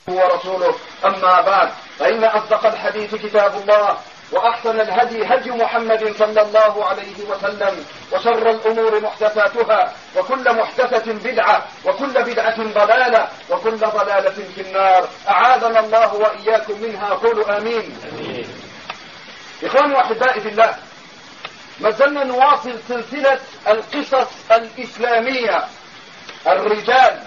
ورسوله. أما بعد، فإن أصدق الحديث كتاب الله، وأحسن الهدي هدي محمد صلى الله عليه وسلم، وشر الأمور محدثاتها، وكل محدثة بدعة، وكل بدعة ضلالة، وكل ضلالة في النار. أعاذنا الله وإياكم منها. قولوا آمين. إخواني وأحبائي في الله، ما زلنا نواصل سلسلة القصص الإسلامية، الرجال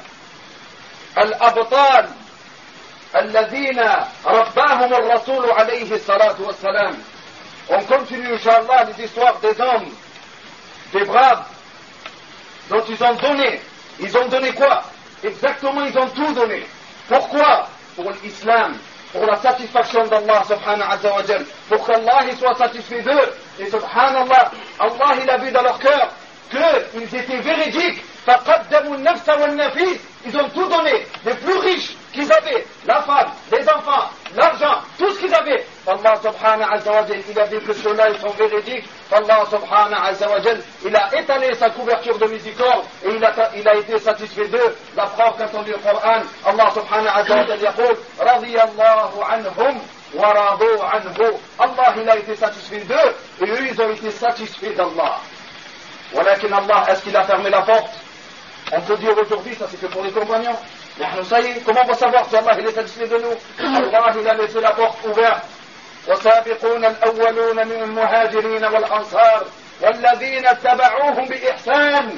الأبطال الذين رباهم الرسول عليه الصلاة والسلام. On continue, Inch'Allah, les histoires des hommes, des braves, dont ils ont donné. Ils ont donné quoi? Exactement, ils ont tout donné. Pourquoi? Pour l'islam, pour la satisfaction d'Allah subhanahu wa ta'ala, pour qu'Allah soit satisfait d'eux. Et subhanallah, Allah il a vu dans leur cœur qu'ils étaient véridiques. فقدموا النفس والنفيس. Ils ont tout donné, les plus riches qu'ils avaient, la femme, les enfants, l'argent, tout ce qu'ils avaient. Allah subhanahu wa ta'ala, il a dit que ceux-là ils sont véridiques. Allah subhanahu wa ta'ala, il a étalé sa couverture de miséricorde et il a été satisfait d'eux. La preuve quand on lit le Coran, Allah subhanahu wa ta'ala يقول رضي الله عنهم ورضوا عنه. Allah il a été satisfait d'eux et eux ils ont été satisfaits d'Allah. ولكن Allah, est-ce qu'il a fermé la porte? On peut dire aujourd'hui, ça c'est que pour les compagnons. Mais ça y est, comment on va savoir si Allah il est satisfait de nous? Allah il a laissé la porte ouverte. والسابقون الأولون من المهاجرين والأنصار والذين اتبعوهم بإحسان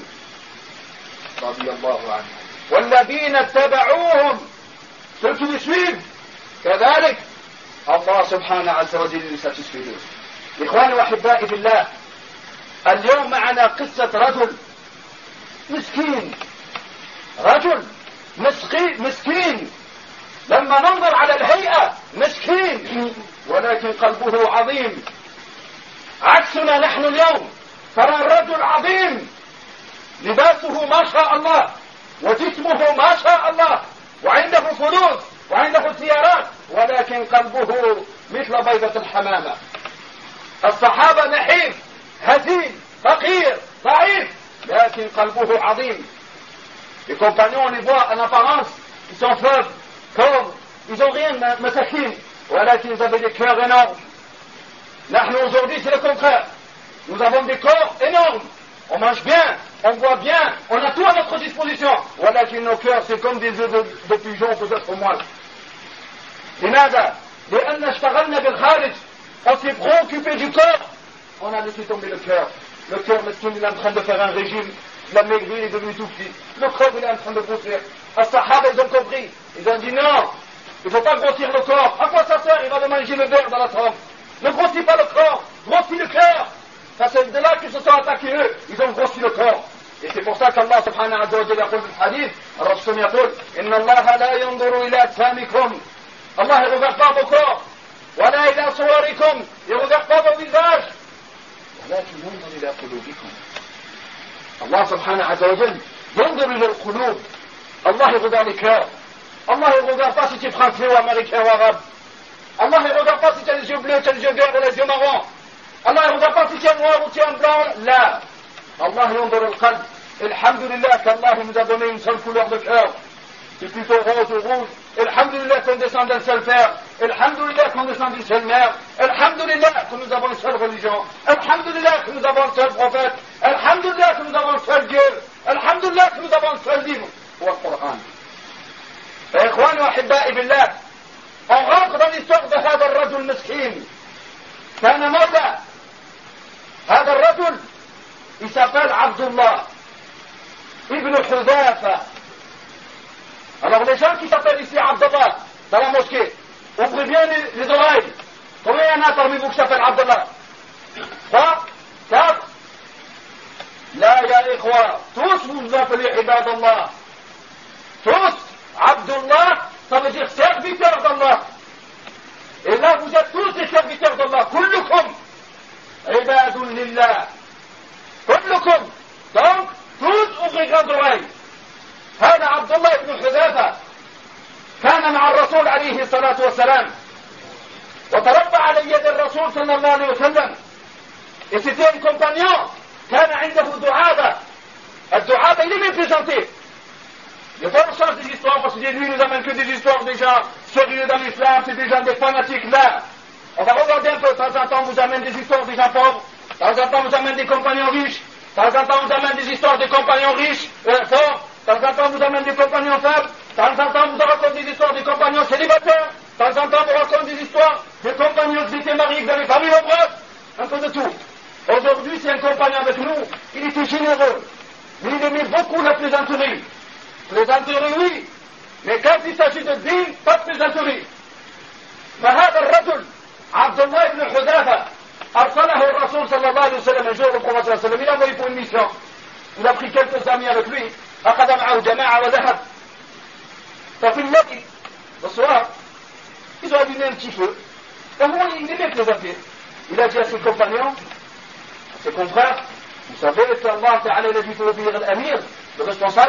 رضي الله عنهم والذين اتبعوهم, ceux qui les suivent كذلك الله سبحانه عز وجل est satisfait d'eux. إخواني وأحبائي في الله، اليوم معنا قصة رجل مسكين، رجل مسكين، لما ننظر على الهيئة مسكين ولكن قلبه عظيم. عكسنا نحن اليوم، ترى الرجل عظيم، لباسه ما شاء الله وجسمه ما شاء الله وعنده فلوس وعنده سيارات، ولكن قلبه مثل بيضة الحمامة. الصحابة نحيف هزيل فقير ضعيف لكن قلبه عظيم. Les compagnons, on les voit en apparence, ils sont faibles, pauvres, ils n'ont rien, masakin, voilà qu'ils avaient des cœurs énormes. Nous aujourd'hui c'est le contraire, nous avons des corps énormes, on mange bien, on boit bien, on a tout à notre disposition, voilà que nos cœurs c'est comme des œufs de pigeons peut-être au moins. لماذا؟ لأن اشتغلنا بالخارج, on s'est préoccupé du corps, on a laissé tomber le cœur. Le cœur, mesquin, il est en train de faire un régime, la maigrir est devenu tout petit. Le corps, il est en train de grossir. Les Sahaba, ils ont compris. Ils ont dit non, il ne faut pas grossir le corps. À quoi ça sert? Il va de manger le beurre dans la tombe. Ne grossis pas le corps, grossis le cœur. Ça, c'est de là qu'ils se sont attaqués eux. Ils ont grossi le corps. Et c'est pour ça qu'Allah subhanahu wa ta'ala يقول في الحديث, الرسول يقول إن الله لا ينظر إلى أجسامكم. Allah ne regarde pas vos corps. ولا إلى صوركم. Il ne regarde pas vos visages. ولكن ينظر إلى قلوبكم. Allah subhanahu wa ta'ala ينظر إلى القلوب. Allah il regarde les cœurs. Allah il regarde pas si tu es français ou américain ou arabe. Allah il regarde pas si tu as les yeux bleus, tu as les yeux verts ou les yeux marrons. Allah il regarde pas si tu es noir ou tu es blanc. Là. Allah ينظر القلب. Alhamdulillah qu'Allah nous a donné une seule couleur de cœur. C'est plutôt rose ou rouge. Alhamdulillah qu'on descend d'un seul père. Alhamdulillah qu'on descend d'une seule mère. Alhamdulillah que nous avons une seule religion. Alhamdulillah que nous avons un seul prophète. Alhamdulillah que nous avons un seul Dieu. Alhamdulillah que nous avons un seul livre. Ou le Coran. إخواني وأحبائي بالله, on rentre dans l'histoire de هذا الرجل مسكين. كان مولى. هذا الرجل il s'appelle Abdullah ibn Hudhafa. Alors les gens qui s'appellent ici Abdullah dans la mosquée, ouvrez bien les oreilles. Combien il y en a parmi vous qui s'appellent Abdullah? 3, 4. Là, ya ikhwa, tous vous appelez Ibad Allah. Tous, Abdullah, ça veut dire serviteur d'Allah. Et là, vous êtes tous des serviteurs d'Allah. Kullukum, Ibadun lillah. Kullukum. Donc, tous ouvrez grandes oreilles. هذا عبد الله بن حذافة كان مع الرسول عليه الصلاة والسلام وتربى على يد الرسول صلى الله عليه وسلم. Et c'était un compagnon كان عنده دعابة. الدعابة il est bien présenté. Il faut qu'on change des histoires, parce que lui, il nous amène que des histoires déjà sérieuses dans l'islam, c'est déjà des fanatiques là. On va regarder un peu, de temps en temps, on vous amène des histoires des gens pauvres, de temps en temps, on vous amène des compagnons riches, de temps en temps, on vous amène des histoires des compagnons riches, forts, de temps en temps, on vous amène des compagnons faibles, de temps en temps, on vous raconte des histoires des compagnons célibataires, de temps en temps, on vous raconte des histoires des compagnons qui étaient mariés, qui avaient famille nombreuses, un peu de tout. Aujourd'hui, c'est un compagnon avec nous, il était généreux, mais il aimait beaucoup la plaisanterie. Plaisanterie, oui, mais quand il s'agit de dîme, pas de plaisanterie. فهذا الرجل عبد الله بن حذافة أرسله الرسول صلى الله عليه وسلم un jour le prophète صلى الله عليه وسلم il a envoyé pour une mission. Il a pris quelques amis avec lui. أخذ معه جماعة وذهب. ففي الليل le soir, ils ont allumé un petit feu. Et il aimait plaisanter. Il a dit à ses compagnons, à ses confrères, vous savez que Allah Ta'ala a dit qu'il faut obéir l'amir, le responsable.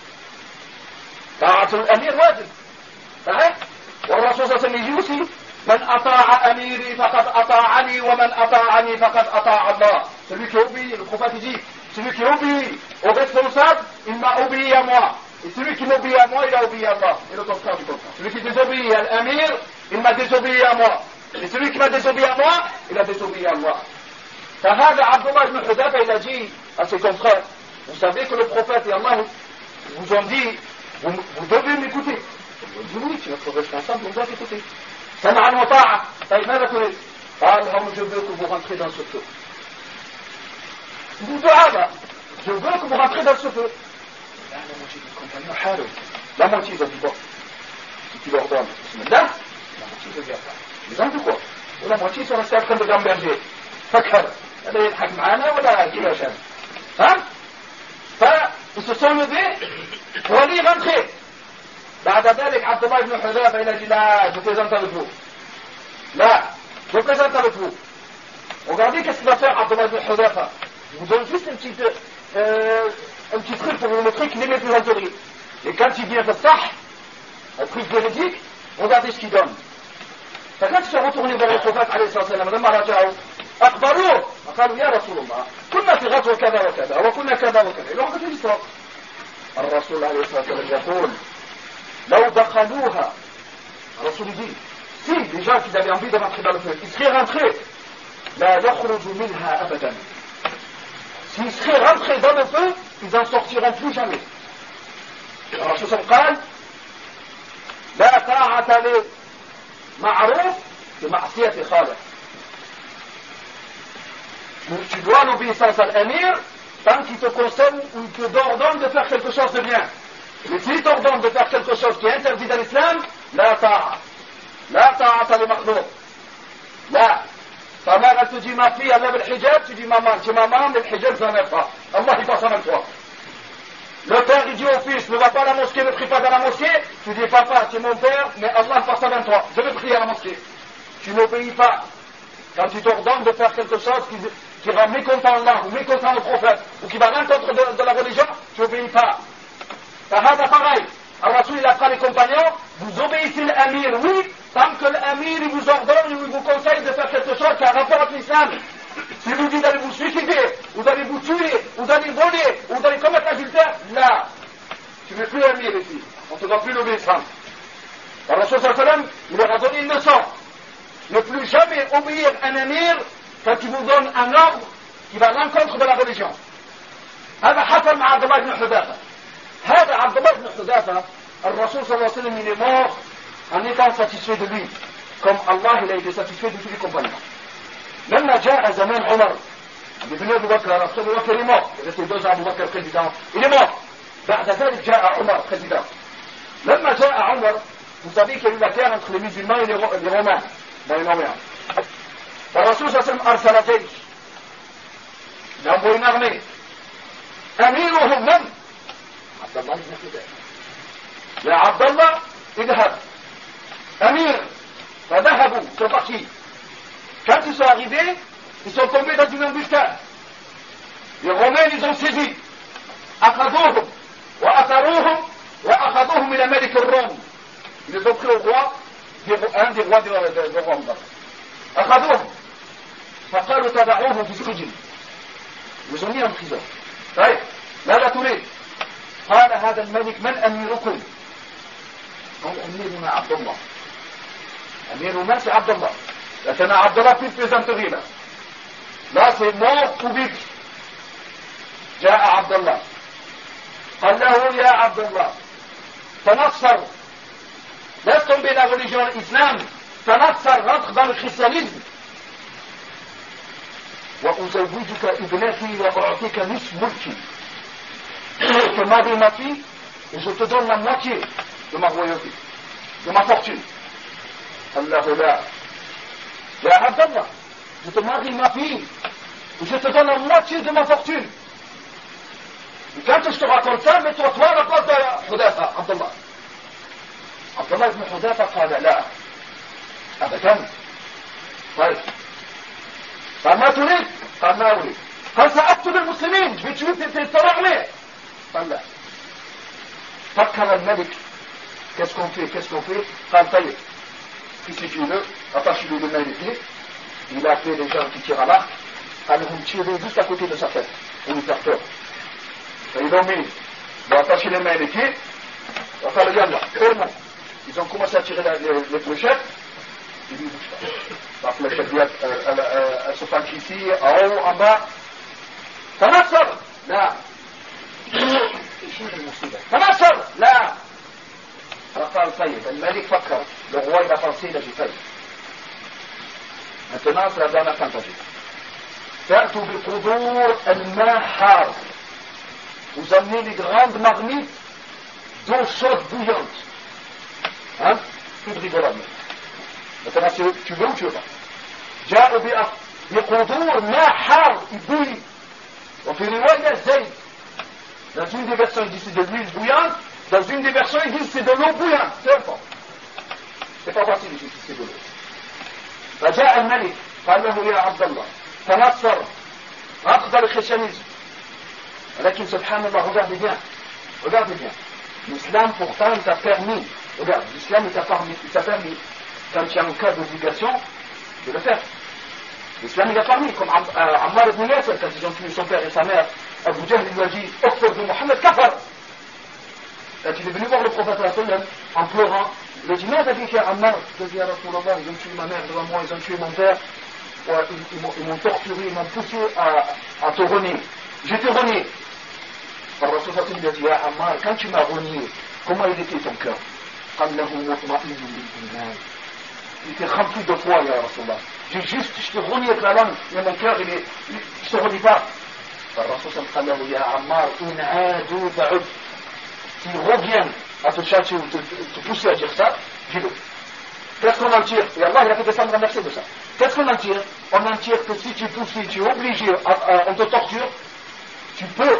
طاعة الأمير واجب صحيح والرسول صلى الله عليه وسلم يجي aussi من أطاع أميري فقد أطاعني ومن أطاعني فقد أطاع الله. Celui qui obéit, le prophète dit, celui qui obéit au responsable, il m'a obéi à moi. Et celui qui m'obéit à moi, il a obéi à Allah. Et le contraire du contraire. Celui qui désobéit à l'amir, il m'a désobéi à moi. Et celui qui m'a désobéi à moi, il a désobéi à Allah. فهذا عبد الله بن حذافة il a dit à ses confrères, vous savez que le prophète et Allah vous ont dit vous devez m'écouter. Il dit oui, tu es notre responsable, on doit t'écouter. سمعا وطاعة. طيب ماذا تريد؟ قال لهم je veux que vous rentrez dans ce feu. Vous je veux que vous rentrez dans ce feu. Là, la moitié des compagnons حارب. La moitié ils ont dit bon, si tu leur donnes, bismillah, la moitié ne vient pas. Ils ont dit quoi? Et la moitié ils sont restés comme des gambergers. فكر هذا يضحك معنا ولا يجيب عشان. ها؟ فils se sont levés pour aller rentrer. بعد ذلك عبد الله بن حذافة il a dit là, je plaisante avec vous. Là, je plaisante avec vous. Regardez qu'est-ce qu'il va faire Abdullah ibn Hudhafa. Je vous donne juste un petit truc pour vous montrer qu'il aimait plaisanterie. Et quand il vient de ça, un truc véridique, regardez ce qu'il donne. فكان ils sont retournés vers le prophète عليه الصلاة والسلام لما رجعوا أخبروه قالوا يا رسول الله كنا في غزوة كذا وكذا وكنا كذا وكذا إلى وقت الإسراء. الرسول عليه الصلاة والسلام يقول لو دخلوها الرسول dit si les gens qui avaient envie de rentrer dans le feu ils seraient rentrés لا يخرج منها أبدا. S'ils seraient rentrés dans le feu ils n'en sortiront plus jamais. الرسول قال لا طاعة لمعروف بمعصية خالق. Tu dois l'obéissance à l'amir tant qu'il te conseille ou qu'il t'ordonne de faire quelque chose de bien. Mais s'il t'ordonne de faire quelque chose qui est interdit dans l'islam, la ta'a. La ta'ata li makhlouq. La. Ta mère, elle te dit, ma fille, elle lève le hijab, tu dis, maman, mais le hijab, je n'en ai pas. Allah, il passe en même toi. Le père, il dit au fils, ne va pas à la mosquée, ne prie pas dans la mosquée. Tu dis, papa, tu es mon père, mais Allah passe en toi. Je vais prier à la mosquée. Tu n'obéis pas. Quand tu t'ordonnes de faire quelque chose qui rend mécontent Allah, ou mécontent le prophète, ou qui va à l'encontre de la religion, tu n'obéis pas. فهذا pareil. Al-Rasoul il apprend les compagnons, vous obéissez l'amir, oui, tant que l'amir il vous ordonne ou il vous conseille de faire quelque chose qui a rapport avec l'islam. Si vous dites d'aller vous suicider, ou d'aller vous tuer, ou d'aller voler, ou d'aller commettre l'adultère, là, tu n'es plus amir ici. On ne te doit plus l'obéissance. Al-Rasoul il leur a donné une leçon. Ne plus jamais obéir un amir quand il vous donne un ordre qui va à l'encontre de la religion. هذا حصل مع عبد الله بن حذافة. هذا عبد الله بن حذافة الرسول صلى الله عليه وسلم il est mort en étant satisfait de lui comme Allah il a été satisfait de tous les compagnons. لما جاء زمان عمر il est venu Abu Bakr Abu Bakr est mort il était 2 ans Abu Bakr président il est mort بعد ذلك جاء عمر président لما جاء عمر vous savez qu'il y a eu la guerre entre les musulmans et les romains moyen-orient. الرسول صلى الله عليه وسلم أرسل جيش il a envoyé une armée أميرهم من عبد الله بن حذافة. يا عبد الله اذهب. أمير. فذهبوا sont partis. Quand ils sont arrivés, ils sont tombés dans une embuscade. Les Romains les ont saisis. أخذوهم وأسروهم وأخذوهم إلى ملك الروم. Ils les ont pris au roi, un des rois de Rome. أخذوهم فقالوا تبعوهم في السجن. Ils les ont mis en prison. طيب ماذا تريد؟ قال هذا الملك من أميركم؟ قال أميرنا عبد الله. أميرنا c'est عبد الله. لكن عبد الله في plaisanterie là. Là c'est mort ou vif. جاء عبد الله قال له يا عبد الله تنصر laisse tomber la religion islam, تنصر rentre dans le christianisme. وأزوجك ابنتي وأعطيك نصف ملكي. Je te marie ma fille et je te donne la moitié de ma royauté, de ma fortune. Allah là. Ya Abdallah, je te marie ma fille et je te donne la moitié de ma fortune. Et quand je te raconte ça, mets-toi à la place de Hudayfa, Abdallah. Abdallah ibn Hudayfa قال لا أبدا. طيب قال ما تريد؟ قال ما أريد. قال سأقتل المسلمين. Je vais tuer tes armées. قال لا. فكر الملك. Qu'est-ce qu'on fait? قال طيب. Si tu veux, attache-lui les mains et les pieds. Il a appelé les gens qui tirent à l'arc. Alors vous tirez juste à côté de sa tête pour lui faire peur. Et ils ont mis, ils ont attaché les mains et les pieds. On va faire le yalla, fermement. Ils ont commencé à tirer les fléchettes. Il dit, la fléchette, elle se passe ici, en haut, en bas. تنصر لا. تنصر لا. فقال طيب الملك فكر. Le roi il a pensé, il a dit طيب. Maintenant c'est la dernière fantasie. تأتوا بقدور الماء حار. Vous amenez les grandes marmites d'eau chaude bouillante. Hein? Plus de rigolade. Maintenant, tu veux ou tu veux pas? جاءوا بقدور ماء حار, il bouille. وفي رواية زيت. Dans une des versions, il dit c'est de l'huile bouillante. Dans une des versions, il dit c'est de l'eau bouillante. C'est important. C'est pas facile ici, c'est de l'eau. فجاء الملك قال له يا عبد الله تنصر rentre dans le christianisme. Lakin subhanallah, regardez bien, l'islam pourtant il t'a permis, regarde, l'islam il t'a permis, quand il y a un cas d'obligation, de le faire. L'islam il a permis, comme Ammar ibn Yasir, quand ils ont tué son père et sa mère, Abu Jahl il lui a dit, Okfir de Mohammed kafar. Quand il est venu voir le prophète en pleurant, il lui a dit, mais t'as dit qu'il y a Ammar, il a dit, ya Rasulallah, ils ont tué ma mère devant moi, ils ont tué mon père, ils m'ont torturé, ils m'ont poussé à te renier. Je t'ai renié. Le Rasul lui a dit, ya Ammar, quand tu m'as renié, comment il était ton cœur? Il était rempli de foi, ya Rasulallah. Je t'ai renié avec la langue, mais mon cœur, il ne se relie pas. Le Rasul lui a dit, ya Ammar, s'ils reviennent à te châtier ou te pousser à dire ça, dis-le. Qu'est-ce qu'on en tire? Et Allah, il a fait descendre un verset de ça. Qu'est-ce qu'on en tire? On en tire que si tu es poussé, tu es obligé, on te torture, tu peux,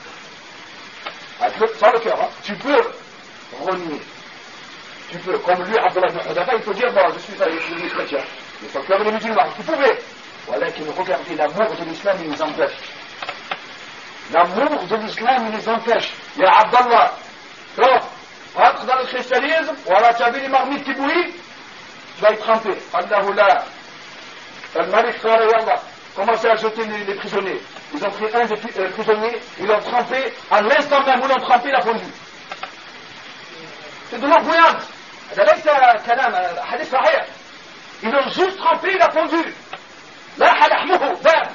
sans le cœur, hein, tu peux renier. Tu peux, comme lui, Abdallah ibn Hudayfa, il peut dire, bon, je suis chrétien. Mais son cœur, il est musulman. Tu pouvais. Voilà qu'il regardait l'amour de l'islam, il les empêche. L'amour de l'islam, il les empêche. Il y a Abdallah. Donc, rentre dans le christianisme, voilà, tu as vu les marmites qui bouillent, tu vas y tremper. Allahu la. Le Malik Yallah, commencé à jeter les prisonniers. Ils ont pris un des prisonniers, ils l'ont trempé, à l'instant même où l'ont trempé, il a fondu. C'est de l'eau bouillante. Ils l'ont juste trempé, il a fondu. La halahmuhu, bam.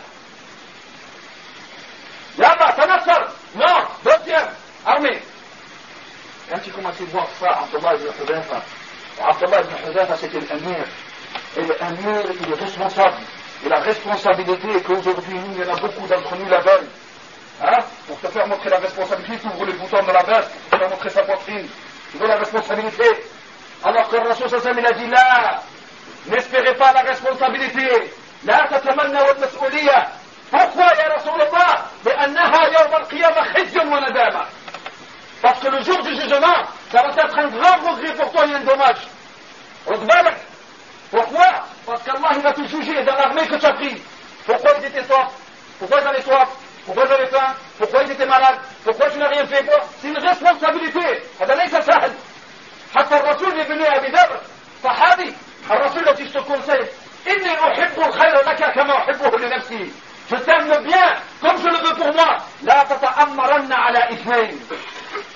Yallah, tanassar. Non, deuxième, armée. Quand il commençait à voir ça, Abdallah ibn Hudayfa, Abdallah ibn Hudayfa c'était l'amir. Et l'amir, il est responsable. Et la responsabilité qu'aujourd'hui, nous, il y en a beaucoup d'entre nous la veulent. Hein? Pour te faire montrer la responsabilité, tu ouvres les boutons de la veste, pour te montrer sa poitrine. Tu veux la responsabilité. Alors que le Rasul sallallahu alayhi wa sallam, il a dit là, n'espérez pas la responsabilité. La tatamanna wal mas'ouliya. Pourquoi, ya Rasulallah? لأنها يوم القيامة خزي وندامة. Parce que le jour du jugement, ça va être un grand regret pour toi et un dommage. Pourquoi? Parce qu'Allah il va te juger dans l'armée que tu as pris. Pourquoi ils étaient soif? Pourquoi ils avaient soif? Pourquoi ils avaient faim? Pourquoi ils étaient malades? Pourquoi tu n'as rien fait? C'est une responsabilité. هذا ليس سهل. حتى الرسول est venu à Abi Dharr, صحابي. الرسول a dit je te conseille. إني أحب الخير لك كما أحبه لنفسي. Je t'aime le bien comme je le veux pour moi. لا تتأمرن على اثنين.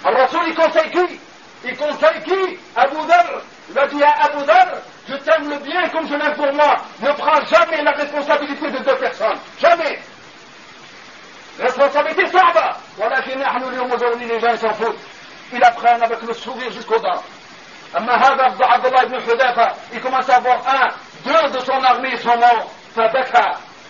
Abu Dhar, je t'aime le bien comme je l'aime pour moi. Ne prends jamais la responsabilité de deux personnes. Jamais. Responsabilité صعبة. ولكن نحن اليوم aujourd'hui les gens s'en foutent. Ils apprennent avec le sourire jusqu'aux dents. أما هذا عبد الله بن حذافة, il commence à voir deux de son armée sont morts. فبكى.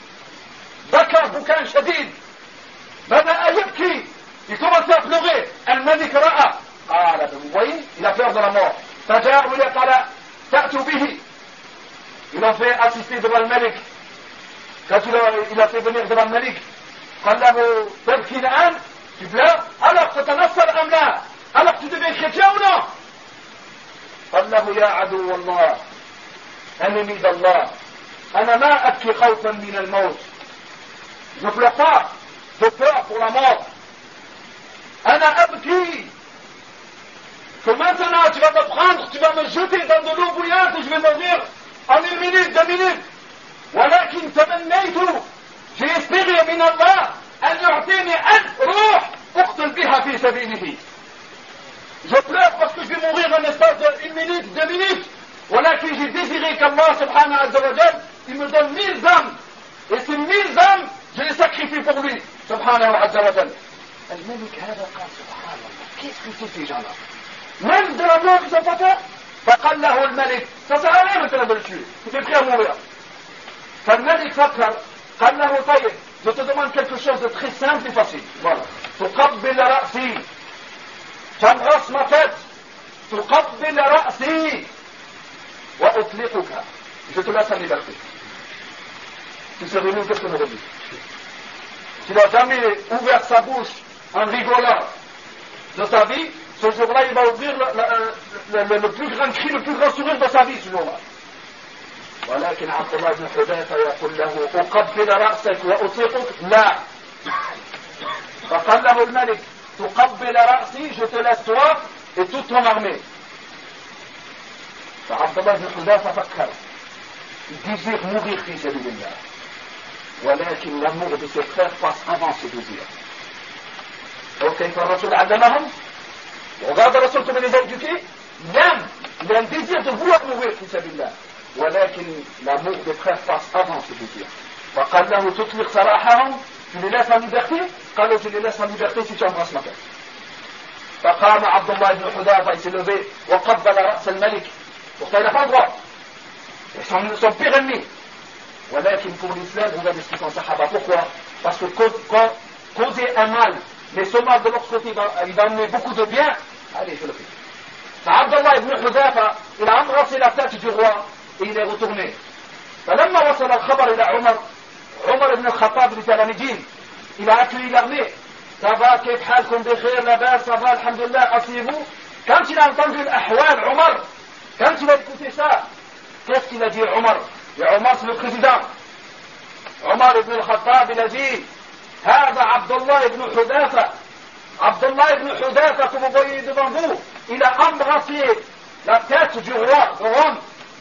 بكى بكاء شديد. بدأ يبكي. Il commence à pleurer. الملك رأى. قال vous voyez, il a peur de la mort. فجاءوا قال تأتوا به. Ils l'ont fait assister devant le Malik. Quand il a fait venir devant le Malik, قال له تبكي الآن؟ tu pleures? alors تتنصر أم لا? alors tu deviens chrétien ou non? قال له يا عدو الله ennemi d'Allah أنا ما أبكي خوفا من الموت. je ne pleure pas de peur pour la mort. أنا أبكي que maintenant tu vas me prendre, tu vas me jeter dans de l'eau bouillante et je vais mourir en 1 minute, 2 minutes. ولكن تمنيت, j'ai espéré من الله أن يعطيني روح أقتل بها في سبيله. Je pleure parce que je vais mourir en espace de 1 minute, 2 minutes. ولكن j'ai désiré qu'Allah subhanahu wa ta'ala il me donne 1000 âmes. Et ces 1000 âmes, je les sacrifie pour lui. subhanahu wa ta'ala. الملك هذا قال سبحان الله, qu'est-ce que c'est ces gens-là? Même de la mort ils n'ont pas peur. فقال له الملك, ça sert à rien maintenant de le tuer, tu es prêt à mourir. فالملك فكر, قال له طيب, je te demande quelque chose de très simple et facile. Voilà. تقبل رأسي, تمغص ma tête, تقبل رأسي وأطلقك, je te laisse en liberté. Tu serais venu, qu'est-ce qu'on aurait dit? S'il n'a jamais ouvert sa bouche en rigolant de sa vie, ce jour-là, il va ouvrir le plus grand cri, le plus grand sourire de sa vie ce jour-là. ولكن عبد الله بن حذافة يقول له أقبل رأسك وأطلقك لا. فقال له الملك تقبل رأسي, je te laisse toi et toute ton armée. فعبد الله بن حذافة فكر, il désire mourir في سبيل الله, ولكن l'amour de ses frères passe avant ce désir. وكيف الرسول علمهم? Regarde le Rasul comme il les a éduqués. Il a un désir de vouloir mourir في سبيل الله, ولكن l'amour des frères passe avant ce désir. فقال له تطلق سراحهم, tu les laisses en liberté? قال له tu les laisses en liberté si tu embrasses ma tête. فقام عبد الله بن حذافة, il s'est levé وقبل رأس الملك. Pourtant il n'a pas le droit, c'est son pire ennemi. ولكن pour l'islam, regardez ce qu'ils font sahaba. Pourquoi? Parce que causer un mal, mais ce mal de l'autre côté il va amener beaucoup de bien. Allez, je le fais. Abdallah ibn Hudhafa, il a embrassé la tête du roi et il est retourné. فلما وصل الخبر إلى عمر بن الخطاب اللي était à la Médine, il a accueilli l'armée. Ça va, كيف حالكم بخير, là-bas, ça va, alhamdulillah, asseyez-vous. Quand il a entendu l'ahwal, Omar, quand il a écouté ça, qu'est-ce qu'il a dit Omar? Et Omar c'est le président. Omar ibn al-Khattab, il a dit, هذا عبد الله ibn Hudhafa. Abdullah ibn Hudhafa, que vous voyez devant vous, il a embrassé la tête du roi de Rome.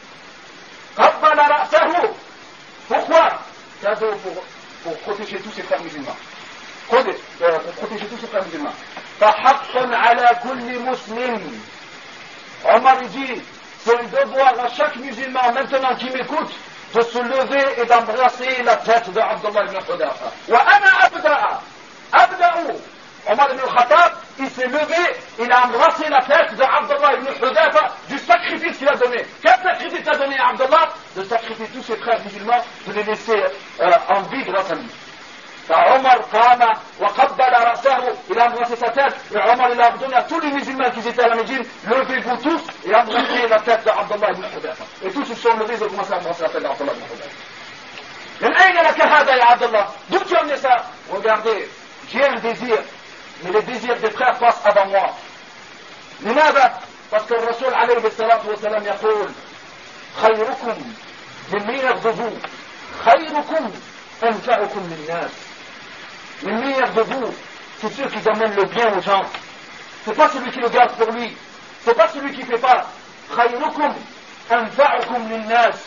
قبل رأسه. Pourquoi? Cadeau pour protéger tous ses frères musulmans. Pour protéger tous ses frères musulmans. فحق على كل مسلم. Omar dit, c'est un devoir à chaque musulman maintenant qui m'écoute de se lever et d'embrasser la tête de Abdullah ibn Hudhafa. وأنا أبدأ. Omar ibn Khattab, il s'est levé, il a embrassé la tête de Abdullah ibn Hudhafa du sacrifice qu'il a donné. Quel sacrifice a donné à Abdullah? De sacrifier tous ses frères musulmans, de les laisser en vie grâce à lui. Omar qama wa qabbala ra'sahu, il a embrassé sa tête, et Omar il a ordonné à tous les musulmans qui étaient à la Médine, levez-vous tous et embrassez la tête de Abdullah ibn Hudhafa. Et tous se sont levés et ont commencé à embrasser la tête d'Abdullah ibn Hudhafa. من أين لك هذا يا عبد الله? D'où tu as amené ça? Regardez, j'ai un désir, mais le désir des frères passe avant moi. لماذا؟ Parce que le Rasul عليه الصلاة والسلام يقول خيركم, les meilleurs de vous, خيركم أنفعكم للناس. Les meilleurs de vous, c'est ceux qui amènent le bien aux gens. C'est pas celui qui le garde pour lui. C'est pas celui qui fait pas. خيركم أنفعكم للناس.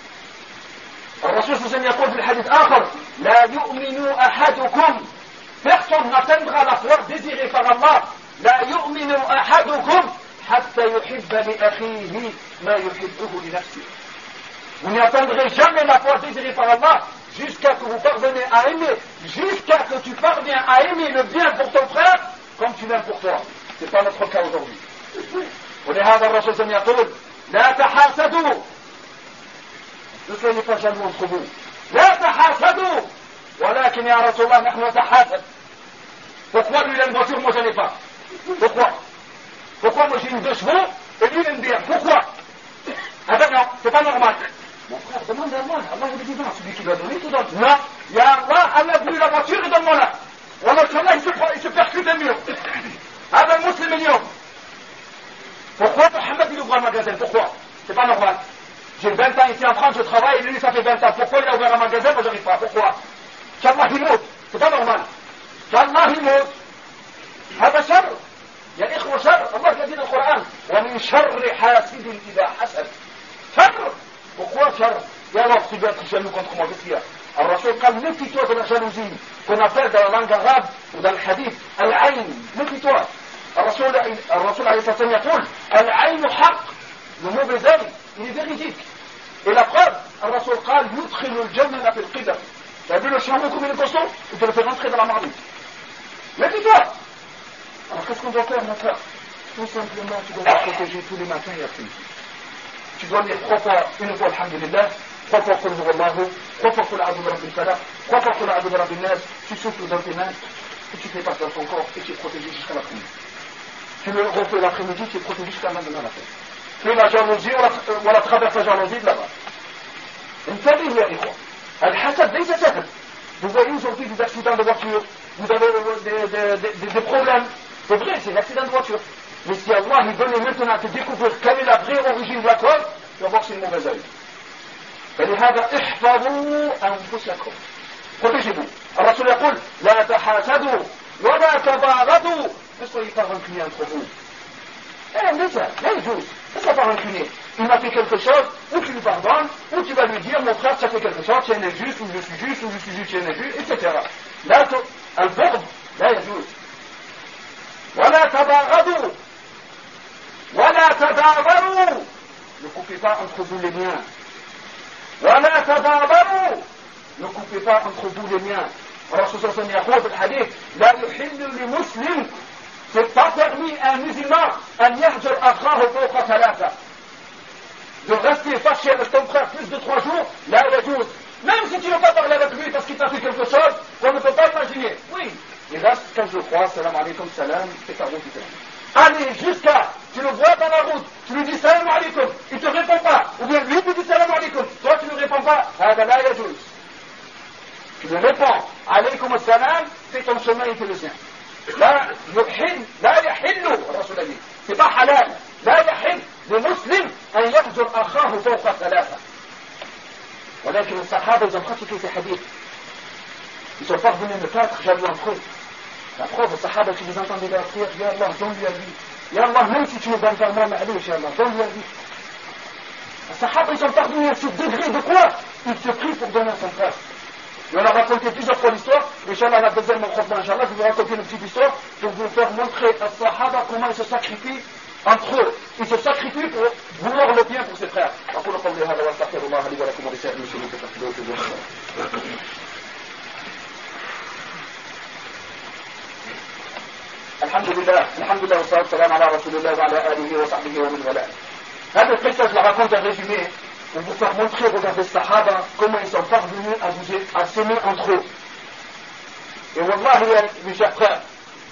الرسول صلى الله عليه وسلم يقول في الحديث آخر لا يؤمن أحدكم. Personne n'atteindra la foi désirée par Allah. لا يؤمن أحدكم حتى يحب لأخيه ما يحبه لنفسه. Vous n'atteindrez jamais la foi désirée par Allah jusqu'à que vous parvenez à aimer, jusqu'à que tu parviens à aimer le bien pour ton frère comme tu l'aimes pour toi. Ce n'est pas notre cas aujourd'hui. ولهذا الرسول صلى الله عليه وسلم يقول لا تحاسدوا. Ne soyez pas jaloux entre vous. لا تحاسدوا. ولكن يا رسول الله نحن نتحاسد. Pourquoi lui il a une voiture, moi je n'ai pas? Pourquoi moi j'ai une 2 chevaux et lui il a une bière? Pourquoi? Ah ben non, c'est pas normal. Mon frère, demande à Allah. Allah il dit non, celui qui va donner, tout donne. Non, ya Allah, Allah a voulu la voiture et donne-moi-la. Wallah, il se percute un mur. Ah ben musulman mignon. Pourquoi Mohamed il ouvre un magasin? Pourquoi? C'est pas normal. J'ai 20 ans ici en France, je travaille, et lui ça fait 20 ans. Pourquoi il a ouvert un magasin? Moi j'arrive pas. Pourquoi? qu'Allah il monte. C'est pas normal. qu'Allah il monte. هذا شر. يا إخوة شر. الله يقول في القرآن ومن شر حاسد إذا حسد. شر. Pourquoi شر? يا الله tu dois être jaloux contre moi. Qu'est-ce qu'il y a? الرسول قال méfie-toi de la jalousie qu'on appelle dans la langue arabe ou dans le hadith al-ayn. Méfie-toi. الرسول عليه الصلاة والسلام يقول العين حق. Le mauvais œil il est véridique. Et la preuve, الرسول قال يدخل الجنة في القدم. Tu as vu le chameau comme il est costaud? Il te le fait rentrer dans la marmite. Méfie-toi. Alors qu'est-ce qu'on doit faire, mon frère? Tout simplement, tu dois te protéger tous les matins et après. Tu dois lire 3 fois, une fois, alhamdulillah, 3 fois, qul huwallahu, 3 fois, qul a'udhu bi rabbil falaq, 3 fois, qul a'udhu bi rabbin nas, tu souffles dans tes mains, et tu fais passer dans ton corps, et tu es protégé jusqu'à l'après-midi. Tu le refais l'après-midi, tu es protégé jusqu'à lendemain matin. Fais la jalousie, ou la traverse la jalousie de là-bas. انتبهوا يا إخوة. الحسد ليس سهل. Vous voyez aujourd'hui des accidents de voiture, vous avez des problèmes. C'est vrai, c'est l'accident de voiture. Mais si Allah il donne maintenant à te découvrir quelle est la vraie origine de la cause, tu vas voir que c'est une mauvaise œil. فلهذا احفظوا أنفسكم. Protégez-vous. الرسول يقول لا تحاسدوا ولا تباغضوا. Ne soyez pas rancuniers entre vous. لا يجوز. Ne sois pas rancunier. Il m'a fait quelque chose, ou tu lui pardonnes, ou tu vas lui dire, mon frère, tu as fait quelque chose, tu es injuste, ou je suis juste, ou je suis juste, tu es injuste, etc. Là, البغض لا يجوز. ولا تباغضوا ولا تدابروا. Ne coupez pas entre vous les miens. ولا تدابروا. Ne coupez pas entre vous les miens. الرسول صلى الله عليه وسلم يقول في الحديث لا يحل لمسلم. C'est pas permis à un musulman أن يهجر أخاه فوق 3. De rester fâché avec ton frère plus de 3 jours, là il y a 12. Même si tu ne veux pas parler avec lui parce qu'il t'a fait quelque chose, on ne peut pas imaginer. Oui, il reste 15 jours, salam alaikum, salam, c'est ta route. Allez, jusqu'à, tu le vois dans la route, tu lui dis salam alaikum, il ne te répond pas. Ou bien lui te dit salam alaikum, toi tu ne réponds pas. Ah ben là il y a 12. Tu lui réponds, alaikum salam, fais ton chemin et fais le sien. Là, لا يحل الرسول a dit. C'est pas halal. لا يحل لمسلم أن يهجر أخاه فوق 3. ولكن الصحابة ils ont pratiqué ces hadiths. Ils sont parvenus de 4 jaloux entre eux. La preuve, les sahaba qui les entendaient leur prière, Ya Allah, donne-lui à lui. Ya Allah, même si tu me donnes pas moi, mais allez, Ya Allah, donne-lui à lui. Les sahaba ils sont parvenus à ce degré de quoi? Ils se prient pour donner à son frère. Et on a raconté plusieurs fois l'histoire. Inch'Allah, la deuxième khutbah, Inch'Allah, je vais vous raconter une petite histoire pour vous faire montrer à Sahaba comment ils se sacrifient entre eux. Ils se sacrifient pour vouloir le bien pour ses frères. أقول قولي هذا وأستغفر الله لي ولكم ولسائر المسلمين فاستغفروه. الحمد لله والصلاة والسلام على رسول الله وعلى آله وصحبه ومن والاه. هذه القصة je la raconte en résumé pour vous faire montrer, regardez Sahaba, comment ils sont parvenus à s'aimer entre eux. Et Wallah, mes chers frères,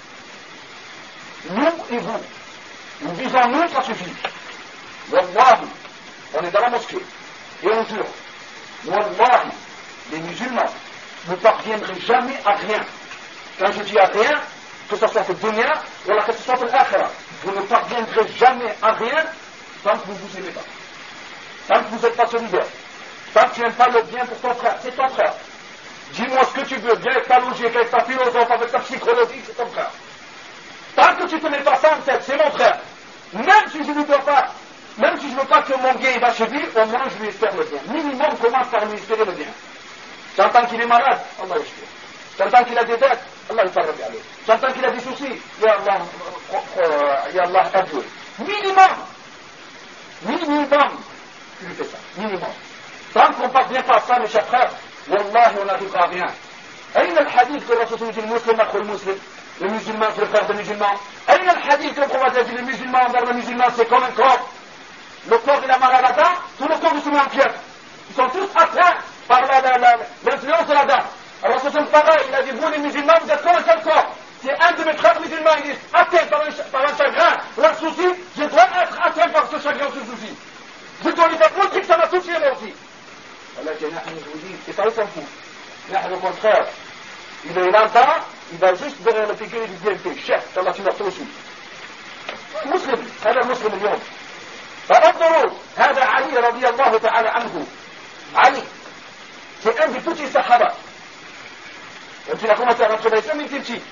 nous et vous, nous disons nous, ça suffit. Wallah, on est dans la mosquée et on jure. Wallah, les musulmans ne parviendraient jamais à rien. Quand je dis à rien, que ce soit le dunya ou que ce soit l'akhira, vous ne parviendrez jamais à rien tant que vous ne vous aimez pas. Tant que vous n'êtes pas solidaire, tant que tu n'aimes pas le bien pour ton frère, c'est ton frère. Dis-moi ce que tu veux, viens avec ta logique, avec ta philosophe, avec ta psychologie, c'est ton frère. Tant que tu ne te mets pas ça en tête, c'est mon frère. Même si je ne veux pas, même si je ne veux pas que mon bien va chez lui, au moins je lui espère le bien. Minimum, commence par lui espérer le bien. J'entends qu'il est malade, Allah yashfir. J'entends qu'il a des dettes, Allah yafarraj alayh. J'entends qu'il a des soucis, Ya Allah, aide-le. Minimum, tu lui fais ça, minimum. Tant qu'on ne parvient pas à ça, mes chers frères, Wallah, on n'arrivera à rien. أين الحديث que le Rasul dit المسلم أخو المسلم, le musulman c'est le frère des musulmans. أين الحديث que le prophète dit le musulman envers le musulman c'est comme un corps. Le corps il a mal à la dent, tout le corps il se met en piètre. Ils sont tous atteints par l'influence de la dent. Alors c'est pareil, il a dit vous les musulmans vous êtes comme un seul corps. Si un de mes frères musulmans il est atteint par un chagrin ou un souci, je dois être atteint par ce chagrin ou ce souci. Je dois lui faire montrer que ça m'a touché moi aussi. Allah je vous dis, c'est pas eux s'en fout. Au contraire, il est là, il va juste derrière le piquet et il dit BNP, chef, Allah tu m'as aussi. مسلم هذا المسلم اليوم فانظروا هذا علي رضي الله تعالى عنه علي c'est un des petits sahaba quand il a commencé à rentrer dans l'islam il était petit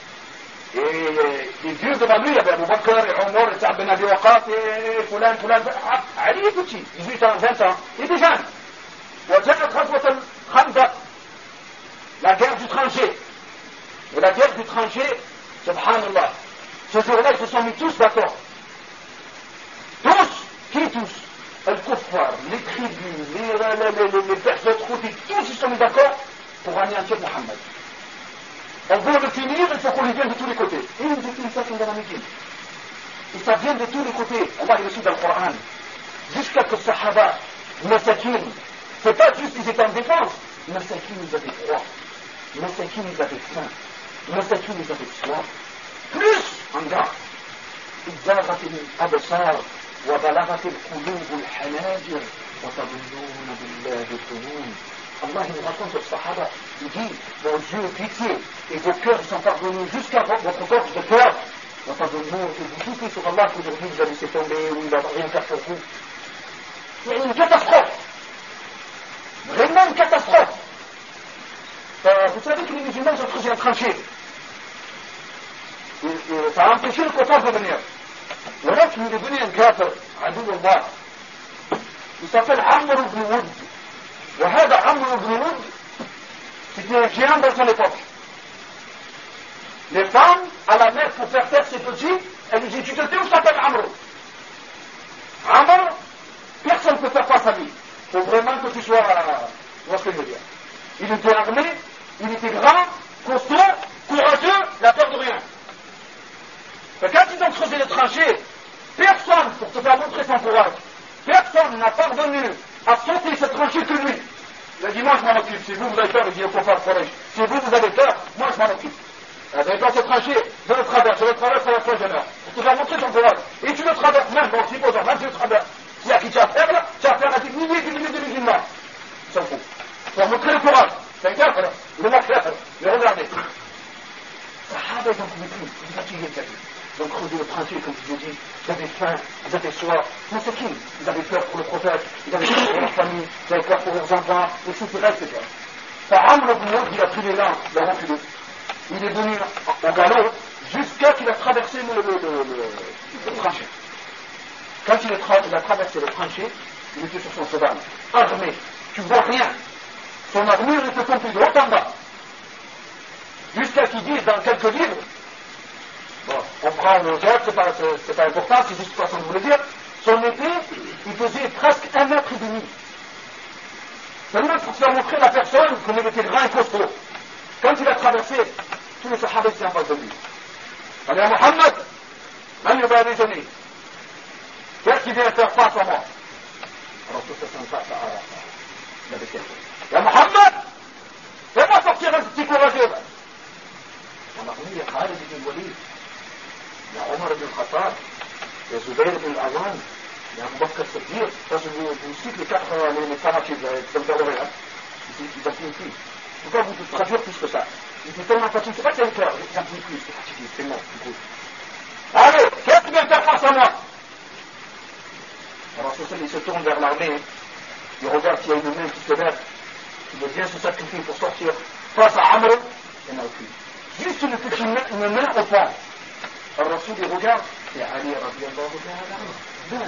et les vieux devant lui il y avait Abu Bakr et Omar et Sa'd bin Abi Waqqas et Fulan Ali est petit 18 ans 20 ans il était jeune وجاءت غزوة الخندق la guerre du tranchée. Et la guerre du tranchée, subhanallah, ce jour-là, ils se sont mis tous d'accord. Tous, qui tous? Les kuffar, les tribus, les personnes côté, tous ils se sont mis d'accord pour anéantir Mohammed. On veut le finir, il faut qu'on lui vienne de tous les côtés. Et ils écrivent ça dans la Médine. Et ça vient de tous les côtés. Allah il le suit dans le Coran. Jusqu'à que Sahaba, Masakin, c'est pas juste qu'ils étaient en défense. Masakin, ils avaient froid. Masakin, ils avaient faim. Masakin, ils avaient soif. Plus encore. زاغت الأبصار وبلغت القلوب الحناجر وتظنون بالله الظنون. Allah il nous raconte le Sahaba, il dit, vos yeux pitié et vos cœurs sont parvenus jusqu'à votre gorge de cœur. وتظنون que vous doutez sur Allah qu'aujourd'hui vous allez laisser tomber ou il va rien faire pour vous. C'est une catastrophe. Vraiment une catastrophe. Vous savez que les musulmans ont creusé un tranché. Ça a empêché le coton de venir. ولكن il est venu un kafir, عدو الله. Il s'appelle Amr ibn Wud. وهذا عمرو بن ود c'était un géant dans son époque. Les femmes, à la mère, pour faire taire ses petits, elles lui disent, tu te tais ou je t'appelle Amr? Amr, personne ne peut faire face à lui. Il faut vraiment que tu sois, tu vois ce que je veux dire. Il était armé, il était grand, costaud, courageux, il n'a peur de rien. Mais quand ils ont creusé les tranchées, personne, pour te faire montrer son courage, personne n'a parvenu à sauter cette tranchée que lui. Il a dit, moi je m'en occupe. Si vous, vous avez peur, il dit, au confort forêt. Si vous avez peur, moi je m'en occupe. Vous avez peur de cette tranchée, je le traverse à la fois je meurs. Pour te faire montrer son courage. Et tu le traverses même, bon, si posant, même tu le traverses. Si à qui tu as affaire là, tu as affaire à des milliers de musulmans. Ils s'en foutent. Pour montrer le courage. C'est un gars, là. Il est marqué, mais regardez. Sahaba, ils ont compris, ils ont fatigué le vie. Ils ont creusé le tranché, comme je vous ai dit. Ils avaient faim, ils avaient soif. Mais c'est qui? Ils avaient peur pour le prophète, ils avaient peur pour leur famille, ils avaient peur pour leurs enfants, etc. Amr ibn Wud, il a pris les lances, il a reculé. Il est venu au galop jusqu'à qu'il a traversé le tranché. Quand il a traversé le tranché, il était sur son cheval, armé. Tu vois rien. Son armure était comprise de haut en bas. Jusqu'à qu'il dise dans quelques livres, bon, on prend le jet, c'est pas important, c'est juste façon de vous le dire, son épée, il faisait presque 1,5 mètre. Seulement pour faire montrer à la personne comme il était grand et costaud. Quand il a traversé, tous les sahaba étaient en face de lui. Allez, Mohammed, man yubarizuni. Qu'est-ce qui vient faire face à moi? Alors tout ça s'en passe à la bêtise. Ya Mohammed, fais-moi sortir un petit courageux. On a remis Khalid ibn Walid, il y a Omar ibn Khattab, il y a Zubayr ibn al-Awwam, il y a Abu Bakr Siddiq. Ça, je vous cite les fanatiques, vous me garderez, hein. Ils ont plus ici. Pourquoi vous traduire plus que ça? Ils étaient tellement fatigués, c'est pas que c'est le cœur, ils en plus, c'est fatigué, c'est mort, du coup. Allez, qu'est-ce qui vient faire face à moi? Alors, il se tourne vers l'armée, il regarde s'il y a une main qui se lève, il veut bien se sacrifier pour sortir face à Amr, il n'y en a aucune. Juste une petite main au fond. Alors, Rasoul, il regarde, c'est Ali, radiallahu ta'ala,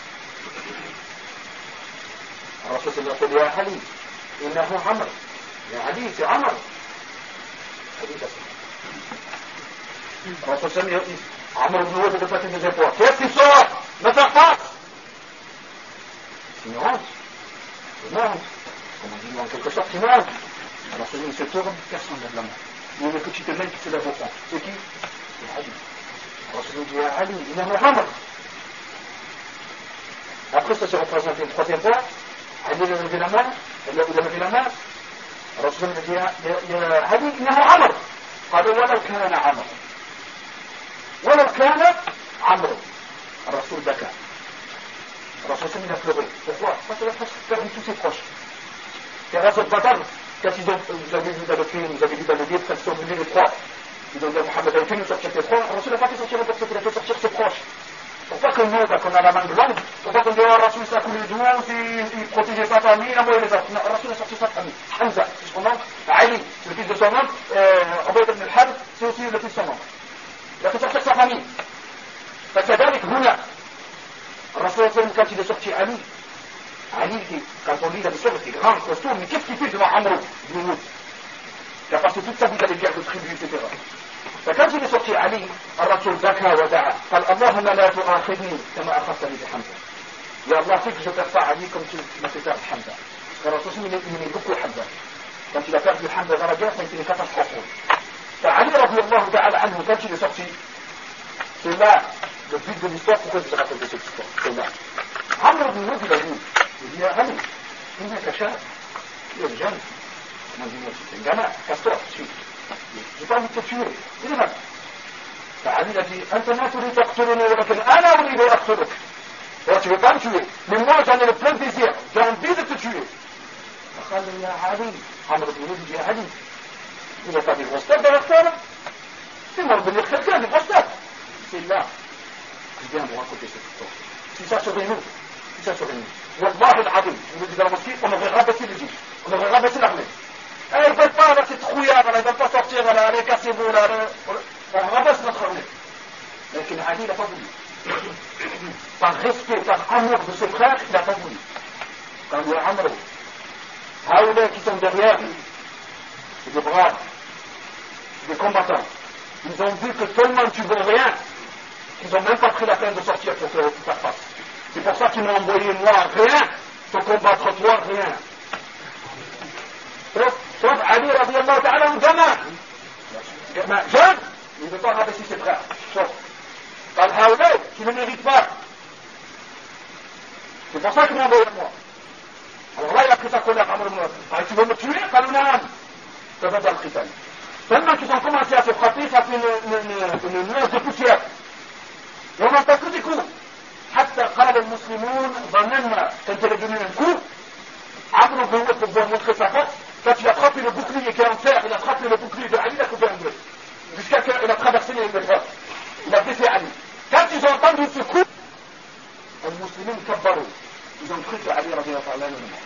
alors, Rasoul, il dit à Ali, إنه عمر يا علي c'est عمر Ali d'accord Rasoul Sami عمر بن واد de passer des épaules qu'est-ce qu'il sort me faire face. C'est une honte. C'est une honte. Comme on dit en quelque sorte, c'est une honte. Alors celui qui se tourne, personne ne lève la main. Il y a une petite main qui se lève au fond. C'est qui? C'est Ali. Alors celui dit à Ali, il est Mohammed. Après ça s'est représenté une troisième fois. Ali il a levé la main. Il a levé la main. Alors celui dit à Ali, il est Mohammed. قال ولو كان عمرو ولو كان عمرو. الرسول بكى. الرسول il a pleuré. Pourquoi? Parce qu'il a presque perdu tous ses proches. Et Rasul Badr, quand vous avez vu dans le film, vous avez vu dans le livre, quand ils sont venus les trois, ils ont dit à Mohammed, il fait nous sortir tes proches. Rasul n'a pas fait sortir n'importe qui, il a fait sortir ses proches. Pour pas que nous, qu'on a la main grande, pour pas qu'on dise, oh, Rasul, ça coule les douze, il protégeait sa famille, il a envoyé les autres. Non, Rasul a sorti sa famille. Hamza, c'est son oncle. Ali, c'est le fils de son oncle. Ubayd ibn al-Harb, c'est aussi le fils de son oncle. Il a fait sortir sa famille. فكذلك هنا الرسول صلى الله عليه وسلم quand il est sorti Ali, quand on lit la mission, il était grand, costaud, mais qu'est-ce qu'il fait devant Amr ibn Woud? Il a passé toute sa vie dans les guerres de tribus, etc. فكان il est sorti Ali, الرسول بكى ودعا قال اللهم لا تؤاخذني كما أخذتني بحمزة. يا الله fais que je ne perds pas Ali comme tu m'as fait perdre Hamza. Parce que الرسول il aimait beaucoup Hamza. Quand il a perdu Hamza dans la guerre, ça a été une catastrophe. فعلي رضي الله تعالى عنه quand il est sorti, c'est là le but de l'histoire. Pourquoi je te raconte cette histoire? C'est là. Amr ibn Woud il a dit, il dit à Ali, il est caché, il est jeune. Il m'a dit, c'est un gamin, casse-toi, suis. J'ai pas envie de te tuer. Il est là. فعلي il a dit, أنت ما تريد تقتلني ولكن أنا أريد أن أقتلك. Alors tu veux pas me tuer, mais moi j'en ai le plein désir, j'ai envie de te tuer. فقال يا علي, Amr ibn Woud dit à Ali, il n'y a pas des grosses têtes derrière toi là? C'est moi de venir quelqu'un, des grosses têtes. C'est là. Il vient me raconter cette histoire. Si ça serait nous, si ça serait nous. Wallah al-Adim, je vous dis dans la mosquée, on aurait rabaissé les juifs, on aurait rabaissé l'armée. Ils ne veulent pas, là, c'est trouillard, ils ne veulent pas sortir, là, allez, cassez-vous, là, on rabaisse notre armée. Mais Ali, il n'a pas voulu. Par respect, par amour de ses frères, il n'a pas voulu. Quand il y a Amr, Haoulé qui sont derrière, c'est des braves, des combattants. Ils ont vu que tellement tu vaux rien, qu'ils n'ont même pas pris la peine de sortir pour te faire face. C'est pour ça qu'ils m'ont envoyé moi rien, pour combattre toi rien. Sauf Ali radiallahu ta'ala, un gamin jeune, il ne veut pas rabaisser ses frères. Sauf Al-Haoulé, qui ne mérite pas. C'est pour ça qu'ils m'ont envoyé moi. Alors là, il a pris sa colère à Amr ibn Woud. Tu veux me tuer? Kalounam. Ça va dans le Khitan. Seulement qu'ils ont commencé à se frapper, ça fait une nuage de poussière. Et on n'entend que des coups. حتى قال المسلمون ظننا quand il est venu un coup, Amr ibn Woud, pour pouvoir montrer sa force, quand il a frappé le bouclier qui est en fer, il a frappé le bouclier de Ali, il a coupé un bleu. Jusqu'à qu'il a traversé les épreuves. Il a blessé Ali. Quand ils ont entendu ce coup, les musulmans kabbarou. Ils ont cru que Ali radiallahu ta'ala est mort.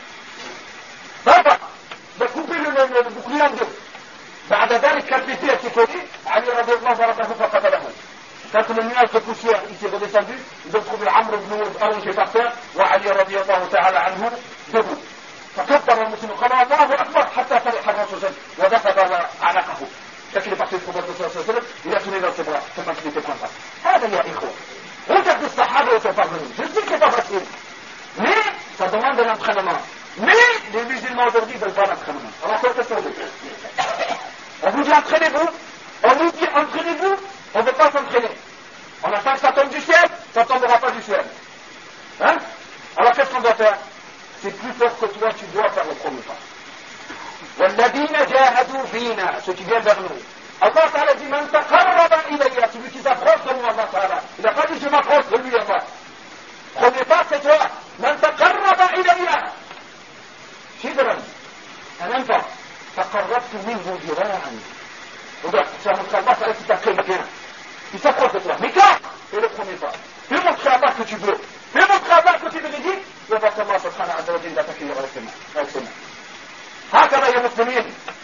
Ça va. Il a coupé le bouclier en deux. بعد ذلك كان في فيه سيكولي علي رضي الله عنه فقتله. Quand le nuage de poussière il s'est redescendu, ils ont trouvé Amr ibn Woud allongé par terre, وعلي رضي الله تعالى عنه debout. فكبر المسلمون قال الله أكبر حتى فرح الرسول ودخل أعناقه. Quand il est parti trouver le Prophète sallallahu alayhi wa sallam, il a tourné dans ses bras, tellement qu'il était content. هذا يا إخوة. Regarde les sahaba où sont parvenus. Je dis que c'est pas facile. Mais ça demande un entraînement. Mais les musulmans aujourd'hui ne veulent pas l'entraînement. Alors qu'est-ce qu'on veut? On vous dit entraînez-vous, on nous dit entraînez-vous, on ne veut pas s'entraîner. On attend que ça tombe du ciel, ça ne tombera pas du ciel. Hein? Alors qu'est-ce qu'on doit faire? C'est plus fort que toi, tu dois faire le premier pas. وَالَّذِينَ جَاهَدُوا فِينَا, ceux qui viennent vers nous. Allah Ta'ala dit مَنْ تَقَرَّبَ إِلَيَّ, celui qui s'approche de moi, Allah Ta'ala. Il n'a pas dit je m'approche de lui, Allah. Premier pas, c'est toi. مَنْ تَقَرَّبَ إِلَيَّ شِبْرًا, un pas. تقربت منه ذراعا. Regarde, ça montre à Allah qui t'accueille bien. Il s'approche de toi. Mais quand? C'est le premier pas. Fais montrer à Allah que tu veux. Fais montrer à Allah que tu veux dire. Et va Allah subhanahu wa ta'ala t'accueillir avec ses mains. هكذا يا مسلمين.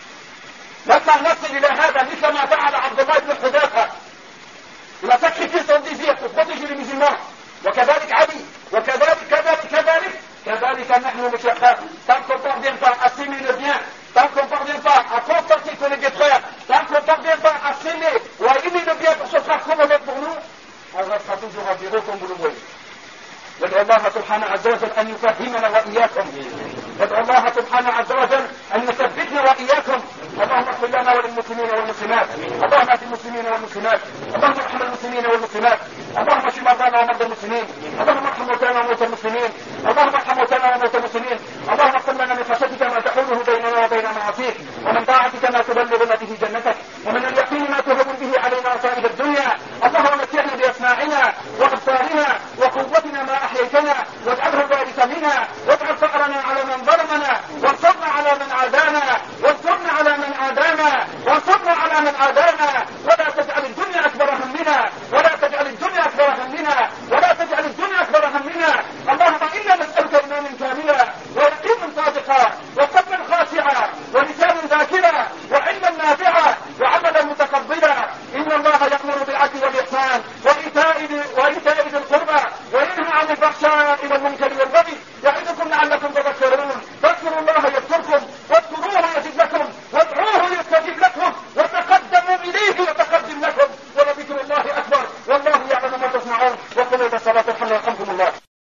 لما نصل إلى هذا مثل ما فعل عبد الله بن حذافة. Il a sacrifié son désir pour protéger les musulmans. وكذلك علي. وكذلك كذلك نحن مشقاء. Tant qu'on ne parvient pas à s'aimer le bien, tant qu'on ne parvient pas à constater qu'on est des frères, tant qu'on ne parvient pas à s'aimer ou à aimer le bien pour ce frère comme on est pour nous, on restera toujours à zéro comme vous le voyez. الله سبحانه عز وجل أن يفهمنا وإياكم. ندعو الله سبحانه عز وجل أن يثبتنا وإياكم. اللهم اغفر لنا وللمسلمين والمسلمات. اللهم اهد المسلمين والمسلمات. اللهم ارحم المسلمين والمسلمات. اللهم اشف مرضانا ومرضى المسلمين. اللهم ارحم موتانا وموتى المسلمين. اللهم ارحم موتانا وموتى المسلمين. اللهم اقسم لنا من خشيتك ما تحوله بيننا وبين معاصيك، ومن طاعتك ما تبلغنا به جنتك، ومن اليقين ما تهون به علينا مصائب الدنيا. اللهم متعنا بأسماعنا وأبصارنا وقوتنا ما أحييتنا، واجعله الوارث منا، واجعل فقرنا على من ظلمنا، وانصرنا على من عادانا، وانصرنا على من عادانا، وانصرنا على من عادانا، ولا تجعل الدنيا أكبر همنا، ولا تجعل الدنيا أكبر همنا، ولا تجعل الدنيا أكبر همنا. اللهم إنا نسألك إيمانا كاملا، ويقينا صادقا، وقلبا خاشعا، ولسانا ذاكرا، وعلما نافعا، وعملا متقبلا. إن الله يأمر بالعدل والإحسان وإيتاء ذي القربى، وينهى عن الفحشاء والمنكر والبغي، يعظكم لعلكم تذكرون. فاذكروا الله يذكركم، واذكروه يزد لكم، وادعوه يستجب لكم، وتقدموا إليه يتقدم لكم، ولذكر الله أكبر، والله يعلم ما تصنعون. وقولوا بالصلاة والحمد يرحمكم الله.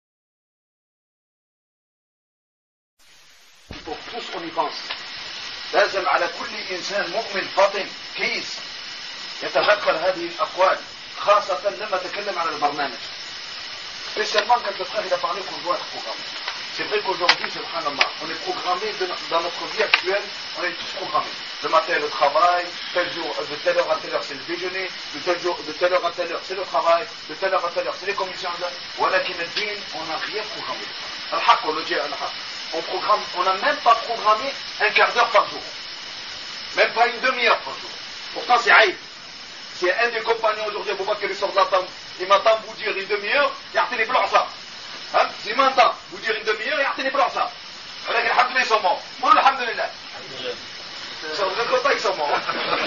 Tous on y pense. لازم على كل إنسان مؤمن فاطن كيس يتذكر هذه الأقوال، خاصة لما تكلم عن البرنامج. Spécialement quand le frère il a parlé qu'on doit être programmé. C'est vrai qu'aujourd'hui, subhanallah, on est programmé dans notre vie actuelle, on est tous programmés. Le matin, le travail, tel jour, de telle heure à telle heure, c'est le déjeuner, de telle heure à telle heure, c'est le travail, de telle heure à telle heure, c'est les commissions. Voilà qui me dit, on n'a rien programmé. Al-Haq, on le dit Al-Haq. On n'a même pas programmé un quart d'heure par jour. Même pas une demi-heure par jour. Pourtant, c'est aïe. Si un des compagnons aujourd'hui, Abou Bakr, il sort de la tente, il m'attend vous dire une demi-heure, il y a les blancs ça. S'il m'entend vous dire une demi-heure, il y a les blancs ça. ولكن الحمد لله ils sont morts. Moi, الحمد لله. Vous êtes contents, ils sont morts.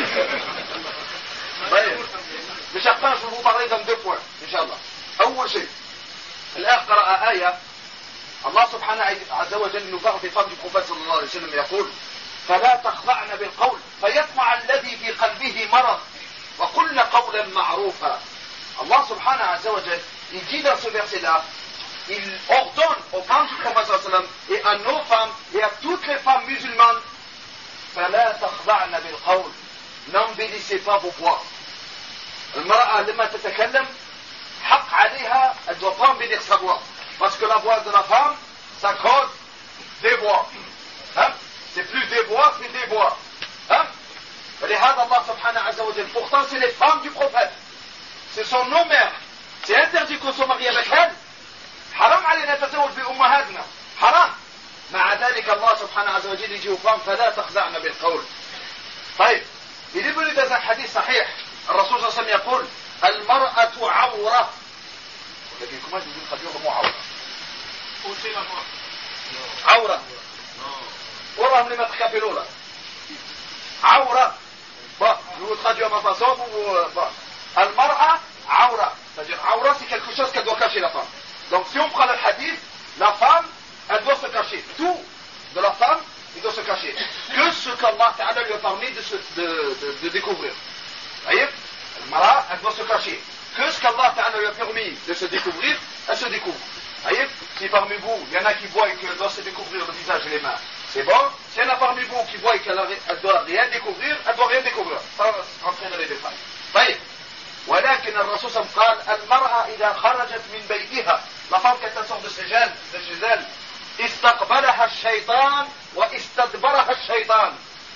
Mais certains, je vais vous parler dans 2 points, Inch'Allah. أول شيء. الآن قرأ آية الله سبحانه عز وجل نفاق في فضل البروفيت صلى الله عليه وسلم يقول فلا تخضعن بالقول فيطمع الذي في قلبه مرض وقلن قولا معروفا. Allah subhanahu wa ta'ala, il dit dans ce verset-là, il ordonne aux femmes du prophète sallallahu alayhi wa sallam et à nos femmes et à toutes les femmes musulmanes, فلا تخضعن بالقول, n'embellissez pas vos voix. المرأة لما تتكلم حق عليها, elle ne doit pas embellir sa voix. Parce que la voix de la femme, ça cause des voix. C'est plus des voix, c'est des voix. ولهذا الله سبحانه عز وجل, pourtant c'est les femmes du prophète, ce sont nos mères, c'est interdit qu'on se marie avec elles. حرام علينا نتزوج بأمهاتنا, حرام. مع ذلك الله سبحانه عز وجل يجي aux femmes فلا تخضعن بالقول. طيب, il est venu dans un hadith صحيح, الرسول صلى الله عليه وسلم يقول المرأة عورة. لكن comment je vous traduire le mot عورة؟ عورة. وراهم لما تكابلوا له. عورة. Bon, je vous traduis à ma façon. المرأة عورة. C'est-à-dire, عورة, c'est quelque chose qu'elle doit cacher la femme. Donc, si on prend le hadith, la femme, elle doit se cacher. Tout de la femme, il doit se cacher. Que ce qu'Allah Ta'ala lui a permis de découvrir. Vous voyez? المرأة, elle doit se cacher. Que ce qu'Allah Ta'ala lui a permis de se découvrir, elle se découvre. Vous voyez? Si parmi vous, il y en a qui voient qu'elle doit se découvrir le visage et les mains, c'est bon. Si il y en a parmi vous qui voient qu'elle doit rien découvrir, elle doit rien découvrir. Sans rentrer dans les détails. طيب. ولكن الرسول صلى الله عليه وسلم قال المرأة إذا خرجت من بيتها, la femme quand elle sort de chez elle, استقبلها الشيطان واستدبرها الشيطان.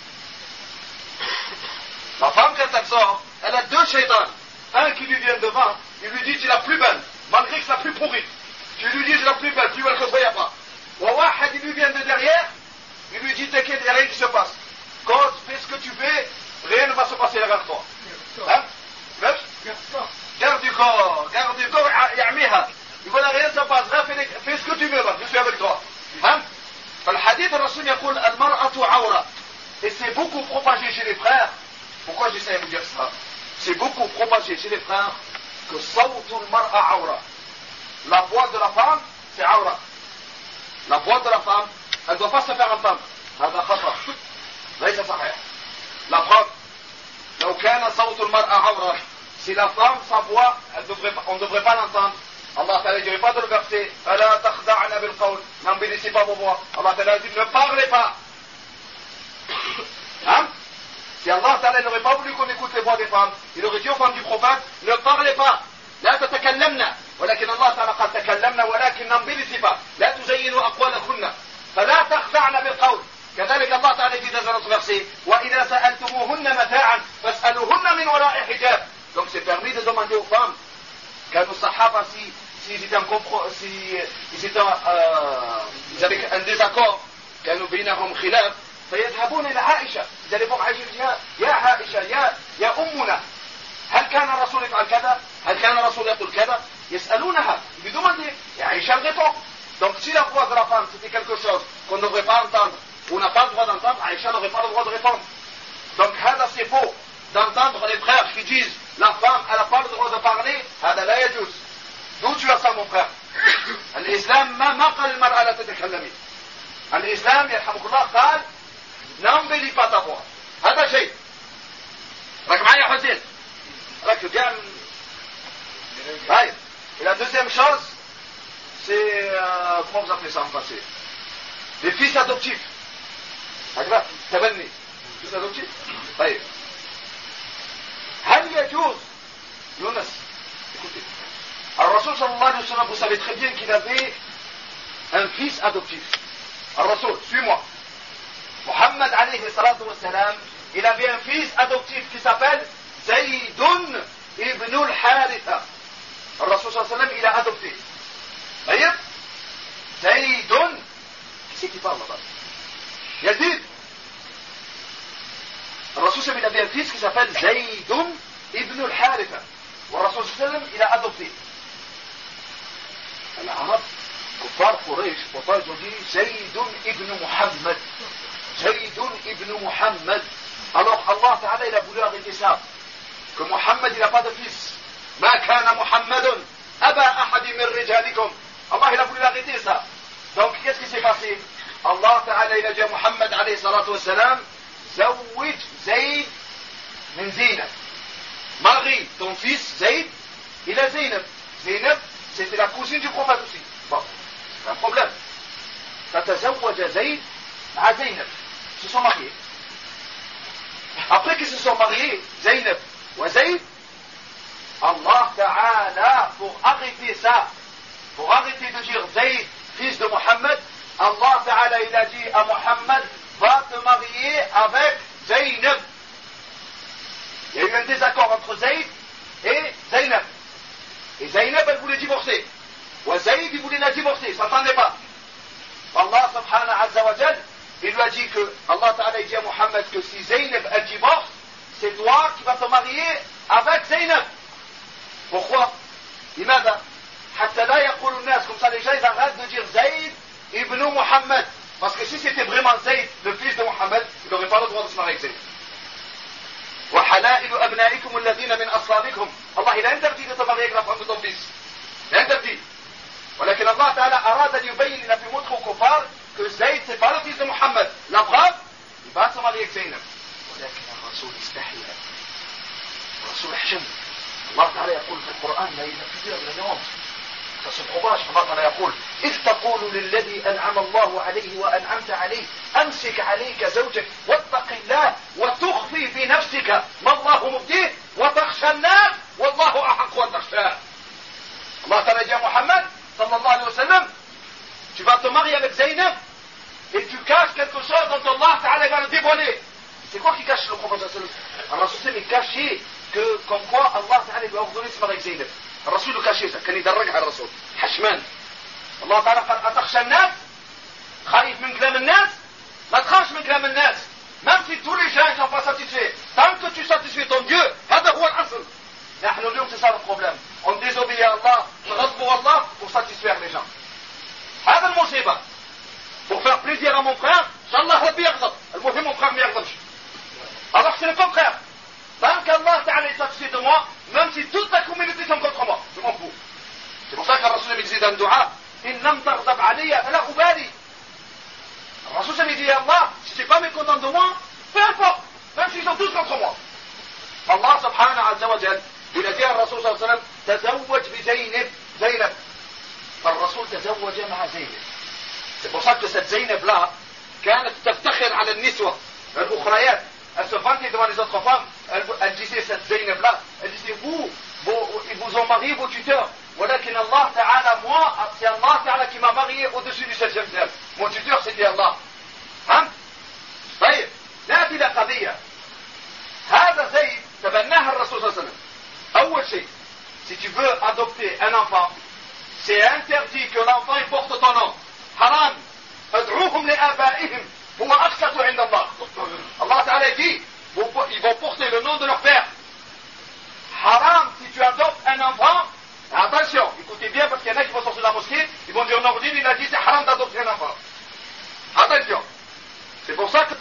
La femme quand elle sort, elle a 2 shaytans. Un qui lui vient devant, il lui dit tu es la plus belle, malgré que c'est la plus pourrie. Tu lui dis tu es la plus belle, plus belle que toi, il n'y a pas. Wawahad, il lui vient de derrière, il lui dit t'inquiète, il n'y a rien qui se passe. Quand fais ce que tu fais, rien ne va se passer avec toi. Hein? Garde du corps, ya'miha. Il va rien se passe, fais ce que tu veux, je suis avec toi. Hein? Le hadith de Rasul يقول المرأة عورة. Et c'est beaucoup propagé chez les frères. Pourquoi j'essaie de vous dire ça? C'est beaucoup propagé chez les frères que صوت المرأة عورة. La voix de la femme, c'est عورة. La voix de la femme, elle ne doit pas se faire entendre. هذا خطأ. ليس صحيح. La preuve, لو كان صوت المرأة عورة, si la femme, sa voix, on ne devrait pas l'entendre. Allah Ta'ala ne dirait pas dans le verset Allah takhda'na bil qawl, n'embellissez pas vos voix. Allah Ta'ala dit ne parlez pas. Hein? Si Allah Ta'ala n'aurait pas voulu qu'on écoute les voix des femmes, il aurait dit aux femmes du prophète ne parlez pas. لا تتكلمنا ولكن الله تعالى قال تكلمنا ولكن ننبلسي با لا تزينوا أقوالكن فلا تخدعن بالقول. كذلك الله تعالى dit dans un autre verset وإذا سألتموهن متاعا فاسألوهن من وراء حجاب. Donc c'est permis de demander aux femmes car nos sahaba s'ils étaient ils avaient un désaccord كانوا بينهم خلاف فيذهبون إلى عائشة. Ils allaient voir Aïcha يا عائشة يا أمنا هل كان الرسول يفعل كذا؟ هل كان الرسول يقول كذا؟ يسألونها بدون Aïcha répond. Donc si la voix de la femme c'était quelque chose qu'on ne devrait pas entendre ou n'a pas le droit d'entendre, Aïcha n'aurait pas le droit de répondre. Donc هذا c'est faux d'entendre les frères qui disent la femme elle n'a pas le droit de parler. هذا لا يجوز. D'où tu as ça mon frère? الإسلام ما قال المرأة لا تتكلمي. الإسلام يرحمك الله قال n'embellis pas ta voix. هذا شيء. رك معايا يا حسين. رك bien. Et la deuxième chose, c'est comment vous appelez ça en français? Les fils adoptifs. هكذا تبني. Fils adoptifs. طيب. هل يجوز يونس écoutez. Alors Rasoul sallallahu alayhi wa sallam, vous savez très bien qu'il avait un fils adoptif. Alors Rasoul, suis-moi. Muhammad alayhi salatu wa salam, il avait un fils adoptif qui s'appelle Zaydun ibn al-Haritha. Rasoul sallallahu alayhi wa sallam, il a adopté. Voyez? Zaydun. Qui c'est qui parle là-bas? Yazid. Rasoul sallallahu alayhi wa sallam, il avait un fils qui s'appelle Zaydun ibn al-Haritha. Rasoul sallallahu alayhi wa sallam, il a adopté. العرب كفار قريش وطاج dit زيد ابن محمد زيد ابن محمد. Alors Allah Ta'ala il a voulu arrêter ça que Muhammad il n'a pas de fils. ما كان محمد أبا أحد من رجالكم. Allah il a voulu arrêter ça. Donc qu'est-ce qui s'est passé? Allah Ta'ala il a dit à Muhammad alayhi salatu wa salam زوج زيد من زينب. Marie ton fils Zayd il a Zaynab. Zaynab c'était la cousine du prophète aussi. Bon, c'est un problème. فتزوج زيد مع زينب. Ils se sont mariés. Après qu'ils se sont mariés, Zaynab et Zayd, Allah Ta'ala, pour arrêter ça, pour arrêter de dire Zayd, fils de Muhammad, Allah Ta'ala il a dit à Muhammad, va te marier avec Zaynab. Il y a eu un désaccord entre Zayd et Zaynab. Et Zaynab, elle voulait divorcer. Et Zayd, il voulait la divorcer. Ça ne s'entendait pas. Allah subhanahu azza wa jal, il lui a dit que, Allah ta'ala dit à Muhammad que si Zaynab, elle divorce, c'est toi qui vas te marier avec Zaynab. Pourquoi? لماذا؟ حتى لا يقول الناس, comme ça les gens ils arrêtent de dire Zayd ibn Muhammad. Parce que si c'était vraiment Zayd, le fils de Muhammad, il n'aurait pas le droit de se marier avec Zayd. وحلائل أبنائكم الذين من أصلابكم. Allah il a interdit de te marier avec la femme de ton fils. Il a interdit. ولكن الله تعالى أراد أن يبين إلى في مدخل الكفار que Zayd c'est pas le fils de Muhammad. La preuve, il va se marier avec Zaynab. ولكن الرسول استحيا. الرسول حشم. الله تعالى يقول في القرآن لا ينفذ من اليوم. تصبحوا الله تعالى يقول إذ تقول للذي أنعم الله عليه وأنعمت عليه أمسك عليك زوجك واتق الله وتخفي في نفسك ما الله مبديه وتخشى الناس والله أحق أن تخشاه. الله تعالى dit à Muhammad sallallahu alayhi wa sallam, tu vas te marier avec Zaynab et tu caches quelque chose dont Allah Ta'ala va le dévoiler. C'est quoi qui cache le prophète sallallahu alayhi wa sallam? Allah sallam il cachait que comme quoi Allah Ta'ala lui a ordonné de se marier avec Zaynab. الرسول كاشيزة كان يدرجها الرسول حشمان. الله تعالى قال أتخشى الناس؟ خايف من كلام الناس؟ ما تخافش من كلام الناس. Même si tous les gens ne sont pas satisfaits, tant que tu satisfais ton Dieu, هذا هو الأصل. نحن اليوم c'est ça le problème. On désobéit à Allah, نغضب Allah pour satisfaire les gens. هذا المصيبة. Pour faire plaisir à mon frère, Inch'Allah ربي يغضب. المهم mon frère ne يغضبش. Alors c'est le contraire. Tant qu'Allah Ta'ala est satisfait de moi, même si toute la communauté sont contre moi, je m'en fous. C'est pour ça que le Rasul me disait dans le dua, إن لم تغضب علي فلا أبالي. Le Rasul me dit à Allah, si tu n'es pas mécontent de moi, peu importe, même s'ils sont tous contre moi. Allah subhanahu azza wa jal, il a dit à Rasul sallallahu alayhi wa sallam, تزوج بزينب. Zaynab. فالرسول تزوج مع زينب. C'est pour ça que cette Zaynab là كانت تفتخر على النسوة الأخريات. Elle se vantait devant les autres femmes. Elle disait cette Zaynab là, elle disait ils vous ont marié vos tuteurs. ولكن الله تعالى, moi, c'est Allah تعالى qui m'a marié au-dessus du 7e ciel. Mon tuteur c'était Allah. فهمت؟ طيب نأتي إلى قضية. هذا زيد تبناها الرسول صلى الله عليه وسلم. أول شيء, si tu veux adopter un enfant, c'est interdit que l'enfant il porte ton nom. حرام. ادعوهم لآبائهم هو أقسط عند الله. Allah Ta'ala dit, ils vont porter le nom de leur père. Haram, si tu adoptes un enfant, attention, écoutez bien parce qu'il y en a qui vont sortir de la mosquée, ils vont dire Nordine, il a dit c'est haram d'adopter un enfant. Attention. C'est pour ça que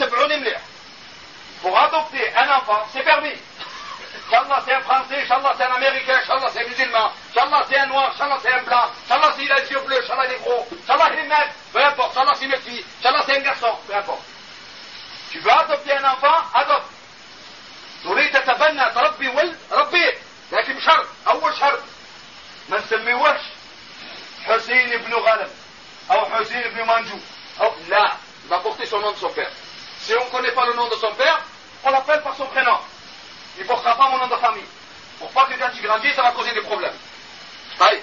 pour adopter un enfant, c'est permis. Inch'Allah c'est un Français, Inch'Allah c'est un Américain, Inch'Allah c'est un musulman, Inch'Allah c'est un noir, Inch'Allah c'est un blanc, Inch'Allah s'il a les yeux bleus, Inch'Allah il est gros, Inch'Allah il est maigre, peu importe, Inch'Allah c'est une fille, Inch'Allah c'est un garçon, peu importe. Tu veux adopter un enfant, adopte. تريد تتبنى تربي ولد ربيه لكن بشرط اول شرط ما نسميوهش حسين بن غنم او حسين بن منجو او لا, il va porter son nom de son père. Si on ne connaît pas le nom de son père, on l'appelle par son prénom. Il ne portera pas mon nom de famille. Pour pas que quand il grandit, ça va causer des problèmes. Right.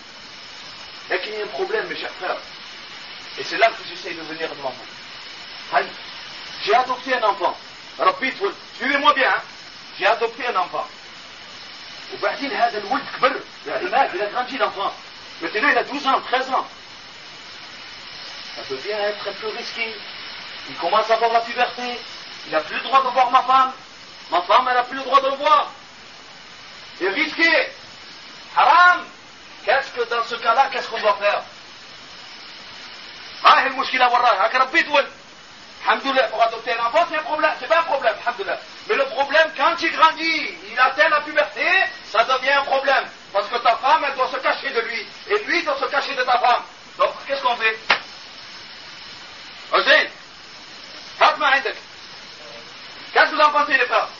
Et qu'il y a un problème, mes chers frères. Et c'est là que j'essaie de venir devant vous. Right. J'ai adopté un enfant. Suivez-moi bien, hein. J'ai adopté un enfant. وبعدين هذا الولد كبر يعني مات, il a grandi l'enfant. Maintenant il a 12 ans, 13 ans. Ça devient être un peu risqué. Il commence à avoir la puberté. Il n'a plus le droit de voir ma femme. Ma femme, elle n'a plus le droit de le voir. C'est risqué. Haram. Qu'est-ce que dans ce cas-là, qu'est-ce qu'on doit faire? ما هي المشكلة وراها؟ هكا ربيت ولد. Alhamdoulilah, pour adopter un enfant, c'est un problème, c'est pas un problème, alhamdoulilah. Mais le problème, quand il grandit, il atteint la puberté, ça devient un problème. Parce que ta femme, elle doit se cacher de lui. Et lui doit se cacher de ta femme. Donc, qu'est-ce qu'on fait? Hussein, هات ما عندك. Qu'est-ce que vous en pensez, les frères?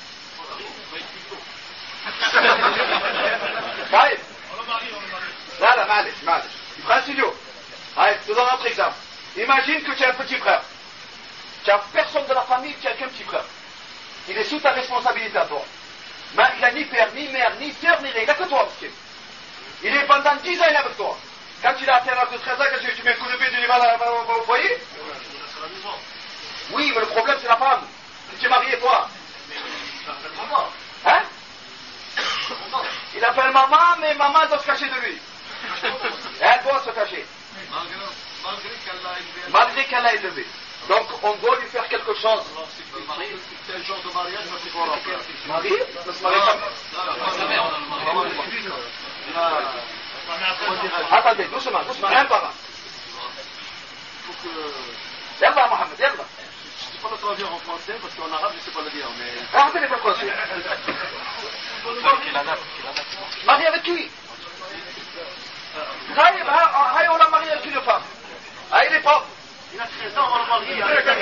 طيب. لا لا, معلش. Il prend un studio. Allez, je te donne un autre exemple. Imagine que tu as un petit frère. Tu n'as personne de la famille, tu n'as qu'un petit frère. Il est sous ta responsabilité à toi. Mais il n'a ni père, ni mère, ni sœur, ni rien. Il n'a que toi, monsieur. Il est pendant 10 ans, il est avec toi. Quand il a atteint l'âge de 13 ans, qu'est-ce que tu mets le coup de pied, tu lui vas au foyer? Oui, mais le problème, c'est la femme. Si tu es marié, toi. Hein? Il appelle maman, mais maman doit se cacher de lui. Elle doit se cacher. Malgré qu'elle l'a élevé. Donc, on doit lui faire quelque chose. C'est un genre de mariage, mais c'est pour l'enfer. Marié? Ne se marie pas. Attendez, doucement, rien par là. Yallah, Mohamed, yallah. Je ne sais pas le traduire en français, parce qu'en arabe, je ne sais pas le dire, mais... Arrêtez pas français. Marié avec qui? On l'a marié avec une femme. Ah, il est pauvre. Il a 13 ans, on l'a marié.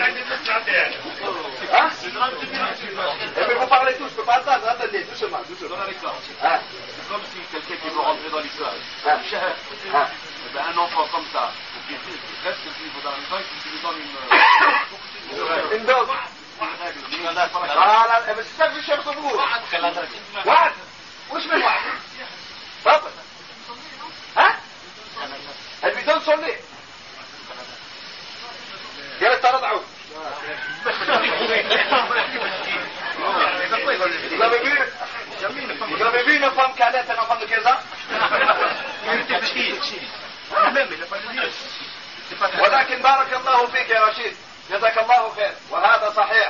Hein? Mais vous parlez tous, je ne peux pas attendre. Attendez, doucement. C'est comme si quelqu'un qui veut rentrer dans l'islam, un enfant comme ça, qui reste vivre dans l'islam, qui lui donne une dose. Voilà, c'est ça que je cherche vous. واحد. وش من واحد؟ تفضل. ها؟ Elle lui donne son lait. قالت ترضعوا. Vous avez vu une femme qui allait un enfant de 15 ans? ولكن بارك الله فيك يا رشيد, جزاك الله خير, وهذا صحيح.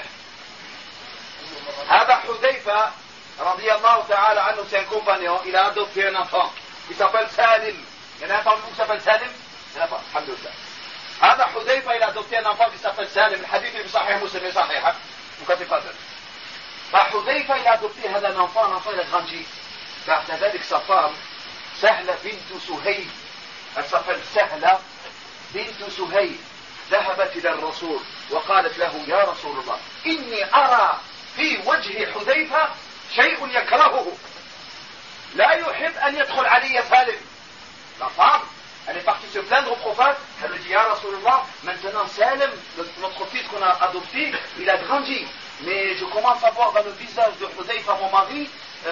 هذا حذيفة رضي الله تعالى عنه, c'est un compagnon, il a adopté un enfant qui s'appelle Salim. Il y en a un parmi vous qui s'appelle Salim? Il n'y en a pas, alhamdoulilah. هذا حذيفة il a adopté un enfant qui s'appelle Salim. الحديث في صحيح مسلم صحيح وكتب فضل. فحذيفة il a adopté هذا un enfant il a grandi. بعد ذلك sa femme سهلة بنت سهيل, elle s'appelle سهلة بنت سهيل, ذهبت إلى الرسول وقالت له يا رسول الله إني أرى في وجه حذيفة شيء يكرهه, لا يحب أن يدخل علي سالم. la femme, elle est partie se plaindre au prophète, elle lui dit, Ya Rasulullah, maintenant Salem, notre fils qu'on a adopté, il a grandi, mais je commence à voir dans le visage de Hudayfa, mon mari,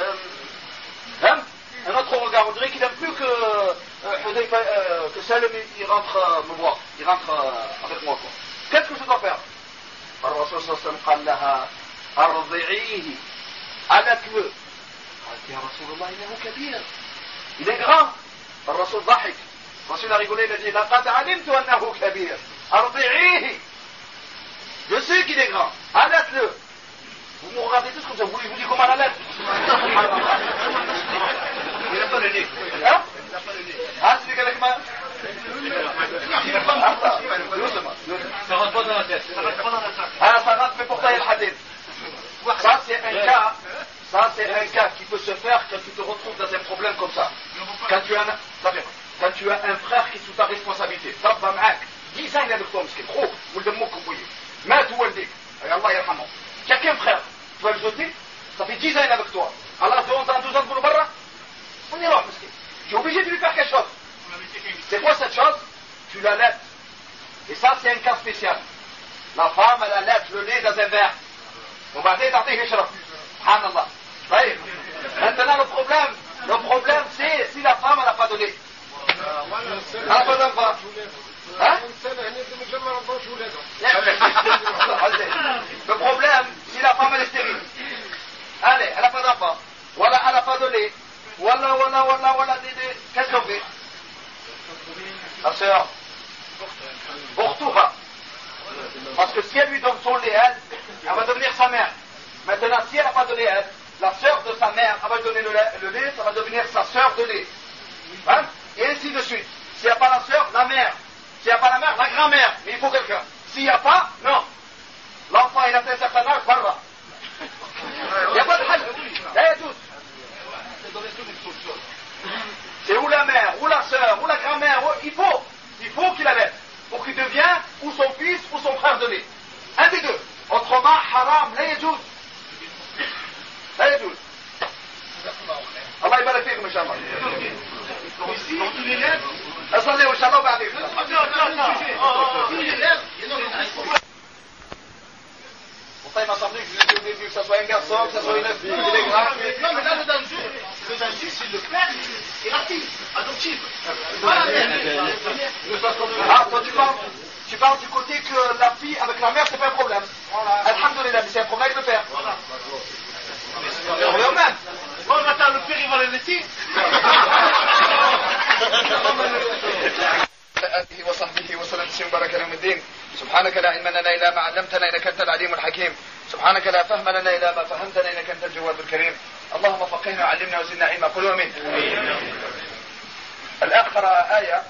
un autre regard, on dirait qu'il n'aime plus que Salem il rentre me voir, il rentre avec moi. Qu'est-ce que je dois faire? Alors Rasul sallallahu alayhi wa sallam قال لها أرضعيه على قالت يا رسول الله إنه كبير il est grand. الرسول ضحك. الرسول a rigolé, il a dit لقد علمت أنه كبير أرضعيه. Je sais qu'il est grand. Allaite-le. Vous me regardez tous comme ça. Vous voulez que je vous dise comment l'allaite? Il n'a pas le nez. Hein? Ah, c'est qu'avec ma... Ça rentre pas dans la tête. Ah, ça rentre, mais pour tailler le hadith. Ça, c'est un cas. Ça, c'est un cas qui peut se faire quand tu te retrouves dans un problème comme ça. Quand tu as un frère qui est sous ta responsabilité. Ça va معاك. 10 ans il est avec toi, مسكين. خوك ولد امك وبويك. مات والديك. الله يرحمه. Tu as qu'un frère. Tu vas le jeter. Ça fait 10 ans il est avec toi. Alors, tu entends 12 ans pour le barra. On y va, مسكين. Tu es obligé de lui faire quelque chose. C'est quoi cette chose? Tu l'allaites. Et ça, c'est un cas spécial. La femme, elle allait le lait dans un verre. On va dire, t'arrêter, je Subhanallah. Oui. Maintenant, le problème, c'est si la femme, elle n'a pas de lait. Elle n'a pas d'enfant. Hein? Le problème, si la femme, elle est stérile. Allez, elle n'a pas d'enfant. Voilà, elle n'a pas de lait. Voilà, qu'est-ce qu'on fait? La sœur. Pour tout va. Parce que si elle lui donne son lait, elle va devenir sa mère. Maintenant, si elle n'a pas de lait, la sœur de sa mère, elle va lui donner le lait, ça va devenir sa sœur de lait. Hein? Et ainsi de suite. S'il n'y a pas la sœur, la mère. S'il n'y a pas la mère, la grand-mère. Mais il faut quelqu'un. S'il n'y a pas, non. L'enfant, il a fait un certain âge, barra. Il n'y a pas de hajj. Il y a tout. C'est ou la mère, ou la sœur, ou la grand-mère. Il faut qu'il allait. Pour qu'il devienne ou son fils ou son frère de lait. Un des deux. Autrement, haram, la yajouz. La yajouz. Allah يبارك فيكم إن شاء الله. Ici, tous les lèvres. Attendez, إن شاء الله بعدين. Tous les lèvres. Pourtant, il m'a semblé que vous étiez au début, que ce soit un garçon, que ce soit une fille, il est grave. Non, mais là, le danger, c'est le père et la fille adoptive. Pas la mère. Ah, toi, tu parles du côté que la fille avec la mère, c'est pas un problème. Alhamdulillah, mais c'est un problème avec le père. Bon, maintenant, le père, il va le laisser. آله وصحبه وسلم تسليما بارك يوم الدين. سبحانك لا علم لنا إلا ما علمتنا إنك أنت العليم الحكيم. سبحانك لا فهم لنا إلا ما فهمتنا إنك أنت الجواد الكريم. اللهم فقهنا وعلمنا وزدنا علما. قولوا آمين. الآن قرأ آية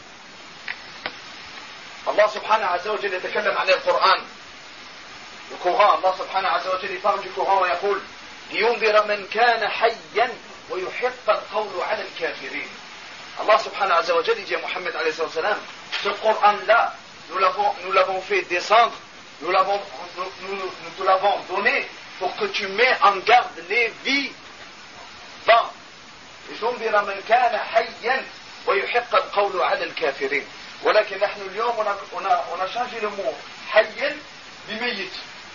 الله سبحانه عز وجل يتكلم عن القرآن. القرآن الله سبحانه عز وجل يفرج القرآن ويقول لينذر من كان حيا ويحق القول على الكافرين. Allah subhanahu wa ta'ala dit à Mohammed alayhi salam, ce Coran-là, nous l'avons fait descendre, nous te l'avons donné pour que tu mets en garde les vivants. لينذر من كان حيا ويحق القول على الكافرين. ولكن نحن اليوم on a changé le mot حيا بميت.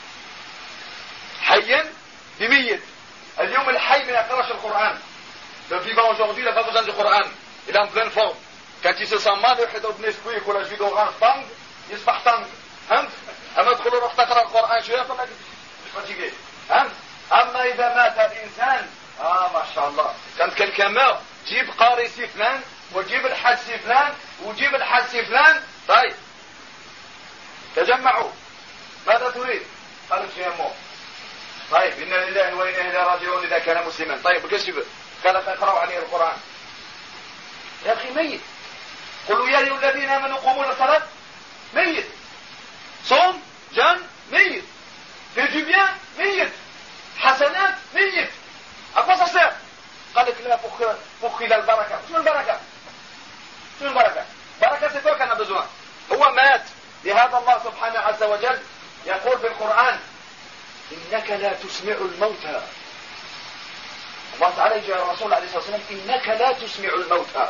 حيا بميت. اليوم الحي ما يقراش القرآن. Le vivant aujourd'hui n'a pas besoin du Coran. Il est en pleine forme. Quand il se sent mal, il يحضر بنسكويك ولا جوي d'orange طنج يصبح طنج. فهمت؟ أما تقول له روح تقرأ القرآن شوية طلع fatigué. فهمت؟ أما إذا مات الإنسان ما شاء الله. Quand quelqu'un meurt, جيب قاري سي فلان وجيب الحج سي فلان وجيب الحج سي فلان. طيب. تجمعوا. ماذا تريد؟ قالوا شيء مو. طيب إن لله وإنا إليه راجعون إذا كان مسلما. طيب qu'est-ce que tu veux؟ قال اقرأوا عليه القرآن. يا أخي ميت. قلوا يا أيها الذين آمنوا قوموا إلى الصلاة. ميت. صوم جن ميت. fais du bien ميت. حسنات ميت. À quoi ça sert? قال لك لا pour qu'il a le baraka. شنو البركة؟ شنو البركة؟ بركة c'est toi qui en a besoin. هو مات. لهذا الله سبحانه عز وجل يقول في القرآن إنك لا تسمع الموتى. الله تعالى يجي على الرسول عليه الصلاة والسلام إنك لا تسمع الموتى.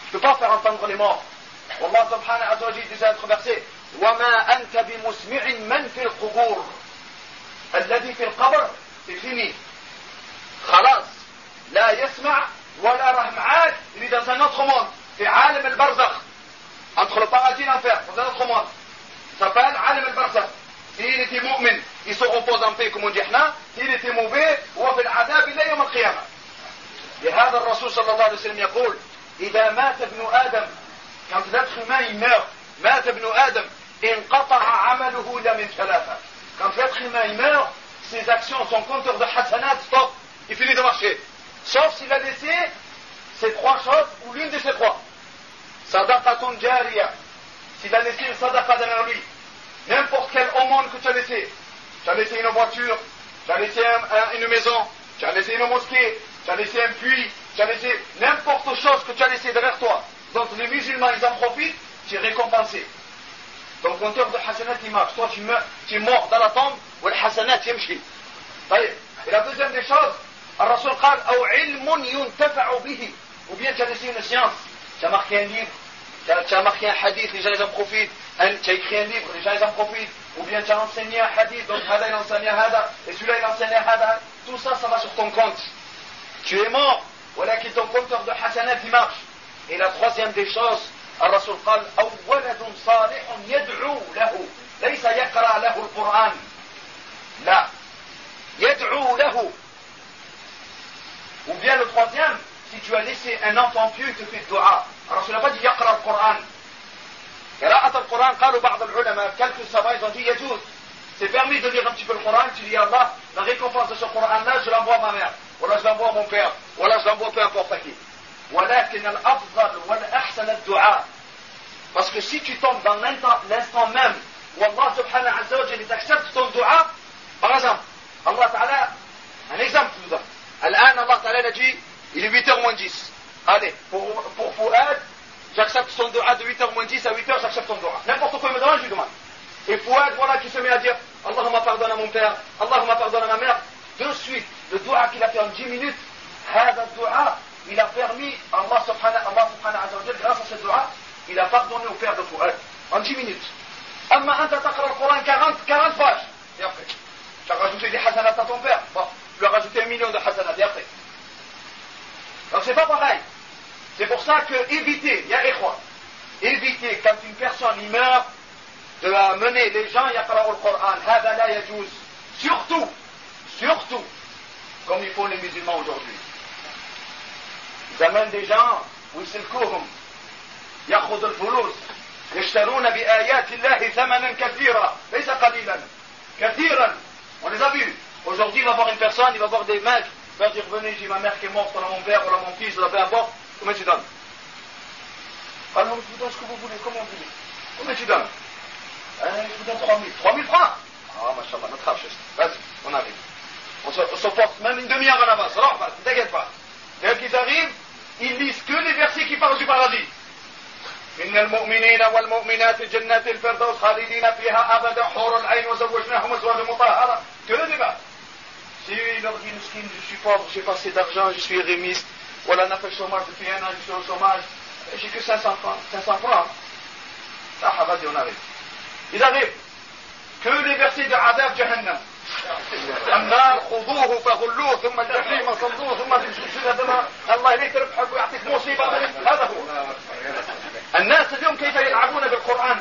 ne peux pas faire entendre les morts. Allah subhanahu wa ta'ala dit dans notre verset وَمَا أَنْتَ بِمُسْمِعٍ مَنْ فِي الْقُبُورِ الذي في القبر c'est fini. خلاص لا يسمع ولا راه معاد, il est dans un autre monde, في عالم البرزخ, entre le paradis et l'enfer, dans un autre monde. Ça s'appelle عالم البرزخ. S'il était mu'min, il se repose en paix comme on dit احنا. S'il était mauvais, هو في العذاب إلى يوم القيامة. لهذا الرسول صلى الله عليه وسلم يقول إذا مات ابن آدم, quand l'être humain il meurt, مات ابن آدم انقطع عمله إلا من ثلاثة. Quand l'être humain il meurt, ses actions, son compteur de hasanat stop, il finit de marcher. Sauf s'il a laissé ces trois choses ou l'une de ces trois. Sadaqatun jariya, s'il a laissé une sadaqa derrière lui, n'importe quelle aumône que tu as laissé une voiture, tu as laissé une maison, tu as laissé une mosquée, tu as laissé un puits, tu as laissé n'importe chose que tu as laissé derrière toi, donc les musulmans ils en profitent, tu es récompensé. Ton compteur de hasanat il marche, toi tu es mort dans la tombe, ou le hasanat yamshi. Et la deuxième des choses, Ar-Rasul قال أو علم ينتفع به, ou bien tu as laissé une science, tu as marqué un livre, tu as marqué un hadith, les gens ils en profitent, tu as écrit un livre, les gens ils en profitent, ou bien tu as enseigné un hadith, donc Hada il enseigne Hada, et celui-là il enseigne Hada, tout ça, ça va sur ton compte. Tu es mort, voilà que ton compteur de hasanat il marche. Et la troisième des choses, Ar-Rasul قال أو ولد صالح يدعو له, ليس يقرأ له القرآن, لا, يدعو له. Ou bien le troisième, si tu as laissé un enfant pieux, il te fait dua. Alors je n'ai pas dit يقرأ القرآن. قراءة القرآن قالوا بعض العلماء, quelques savants ils ont dit يجوز. C'est permis de lire un petit peu le Coran, tu dis Allah, la récompense de ce Coran-là, je l'envoie à ma mère, ou là je l'envoie à mon père, ou là je l'envoie peu importe à qui. ولكن الأفضل والأحسن الدعاء. Parce que si tu tombes dans l'instant même où Allah subhanahu wa ta'ala accepte ton dua, par exemple, Allah ta'ala, un exemple nous donne. الآن Allah ta'ala a dit, il est 8h moins 10. Allez, pour Fouad, j'accepte son dua de 8h moins 10 à 8h, j'accepte ton dua. N'importe quoi il me demande, je lui demande. Et Fouad, voilà, qui se met à dire, Allahumma pardonne à mon père, Allahumma pardonne à ma mère, de suite, le dua qu'il a fait en 10 minutes, هذا dua, il a permis, Allah subhanahu wa ta'ala, grâce à ce dua, il a pardonné au père de Fouad, en 10 minutes. Amma anta taqra le Coran 40 pages, et après, tu as rajouté des hasanats à ton père, bon, tu lui as rajouté 1 million de hasanats, et après. Donc c'est pas pareil. C'est pour ça que éviter, ya ikhwa, éviter quand une personne y meurt, de mener les gens yaqra'u al-Qur'an, hada la yajouz. Surtout, comme ils font les musulmans aujourd'hui. Ils amènent des gens, ويسلكوهم, يأخذ الفلوس, يشترون بآيات الله ثمنا كثيرا, ليس قليلا, كثيرا. On les a vus. Aujourd'hui, il va voir une personne, il va voir des mecs, il va dire venez, j'ai ma mère qui est morte, voilà mon père, voilà mon fils, voilà peu importe, combien tu donnes? Alors, je vous donne ce que vous voulez, comment vous voulez. Combien tu donnes? Je vous donne 3 000 francs. Ah, machallah, notre rafchiste. Vas-y, on arrive. On se porte même une demi-heure en avance. Alors, ne t'inquiète pas. Dès qu'ils arrivent, ils lisent que les versets qui parlent du paradis. إن المؤمنين والمؤمنات جنات الفردوس خالدين فيها أبدا حور العين وزوجناهم أزواجا مطهرة. Que le débat. Si il leur dit, Mouskin, je suis pauvre, j'ai pas assez d'argent, je suis rémiste, voilà, on a fait le chômage depuis 1 an, je suis au chômage, j'ai que 500 francs. Ça, vas-y, on arrive. Ils arrivent. Que les versets de Adab Jahannam. النار خذوه فغلوه ثم الجحيم صلوه ثم تمشوا الله إليك ربحك ويعطيك مصيبة. هذا هو. الناس اليوم كيف يلعبون بالقرآن.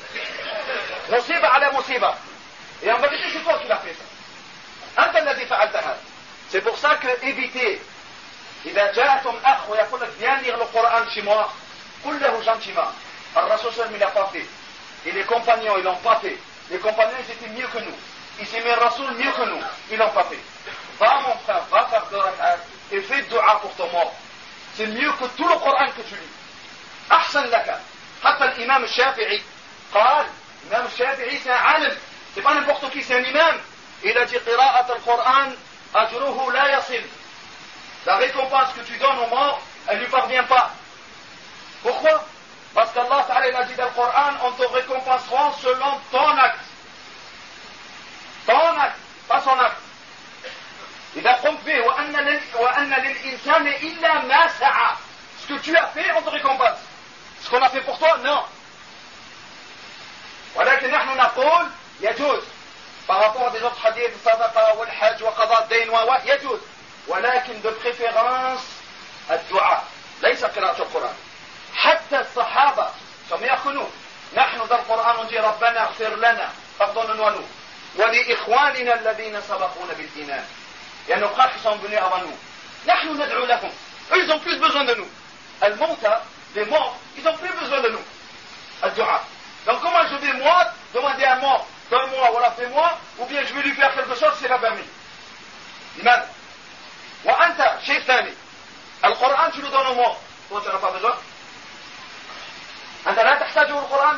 مصيبة على مصيبة. Et en vérité, c'est toi qui l'as fait ça. أنت الذي فعلت هذا. C'est pour ça que évitez. إذا جاءتم أخ ويقول لك viens lire le Coran chez moi, قل له gentiment. الرسول صلى الله عليه وسلم il l'a pas fait. Et les compagnons ils l'ont pas fait. Les compagnons ils étaient mieux que nous. Ils s'aimaient Rasoul mieux que nous. Ils l'ont pas fait. Va mon frère, va faire 2 rak'at et fais dua pour ton mort. C'est mieux que tout le Coran que tu lis. أحسن لك. حتى الإمام الشافعي قال, l'imam الشافعي c'est un alim. C'est pas n'importe qui, c'est un imam. Il a dit قراءة القرآن أجره لا يصل. La récompense que tu donnes aux morts, elle ne lui parvient pas. Pourquoi? Parce qu'Allah Ta'ala a dit dans le Coran, on te récompensera selon ton acte. Ton acte, pas son acte. إذا قمت به وأن للإنسان إلا ما سعى. Ce que tu as fait, on te récompense. Ce qu'on a fait pour toi, non. ولكن نحن نقول يجوز par rapport à des autres hadiths, الصدقة والحج وقضاء الدين يجوز ولكن de préférence الدعاء ليس قراءة القرآن. حتى الصحابة هم يقولون نحن ذا القرآن نجي ربنا اغفر لنا pardonne-nous nous ولإخواننا الذين سبقونا بالإيمان. يعني nos frères qui sont venus avant nous. نحن ندعو لهم. Eux, ils ont plus besoin de nous. الموتى, les morts, ils ont plus besoin de nous. الدعاء. Donc comment je vais moi demander à un mort, donne-moi, voilà, fais-moi, ou bien je vais lui faire quelque chose, c'est pas permis. لماذا؟ وأنت شيء ثاني. القرآن tu le donnes au mort. Toi tu n'as pas besoin. أنت لا تحتاج القرآن.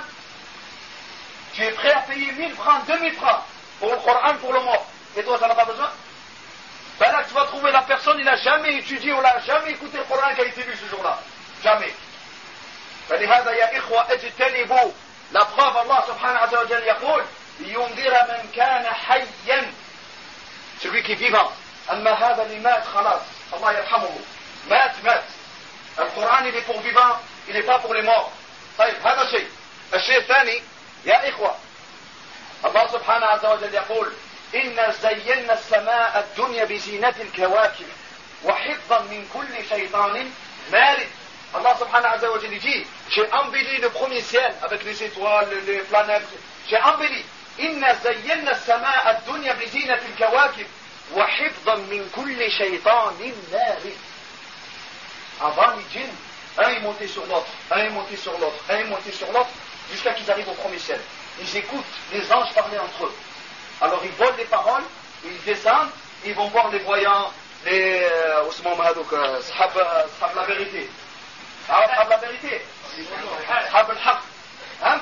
Tu es prêt à payer 1000 francs, 2000 francs pour le Coran, pour le mort. Et toi, tu n'en as pas besoin? Ben là, tu vas trouver la personne, il n'a jamais étudié ou n'a jamais écouté le Coran qui a été lu ce jour-là. Jamais. فلهذا يا إخوة اجتنبوا. La preuve, Allah subhanahu wa ta'ala يقول لينذر من كان حيا. Celui qui est vivant. أما هذا اللي مات خلاص. الله يرحمه. مات. Le Coran, il est pour vivant, il n'est pas pour les morts. طيب هذا شيء. الشيء الثاني يا إخوة الله سبحانه عز وجل يقول إنا زينا السماء الدنيا بزينة الكواكب وحفظا من كل شيطان مارد. Allah subhanahu wa ta'ala dit j'ai embelli le premier ciel avec les étoiles, les planètes, j'ai embelli إنا زينا السماء الدنيا بزينة الكواكب وحفظا من كل شيطان مارد. Avant les djinns, un est monté sur l'autre, un est monté sur l'autre, un est monté sur l'autre jusqu'à qu'ils arrivent au premier ciel. Ils écoutent les anges parler entre eux. Alors ils volent les paroles, ils descendent, ils vont voir les voyants, les sahab la vérité. Sahab la vérité. Sahab al-haq. Hein?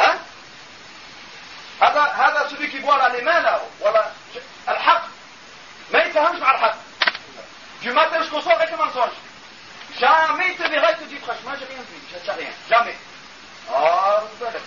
هذا celui qui voit là les mains là, voilà, al-haq. Mais il ne fahmش مع الحق. Du matin jusqu'au soir avec le mensonge. Jamais il te verra et te dit franchement j'ai rien vu, je ne sais rien. Jamais. Ah, بالك.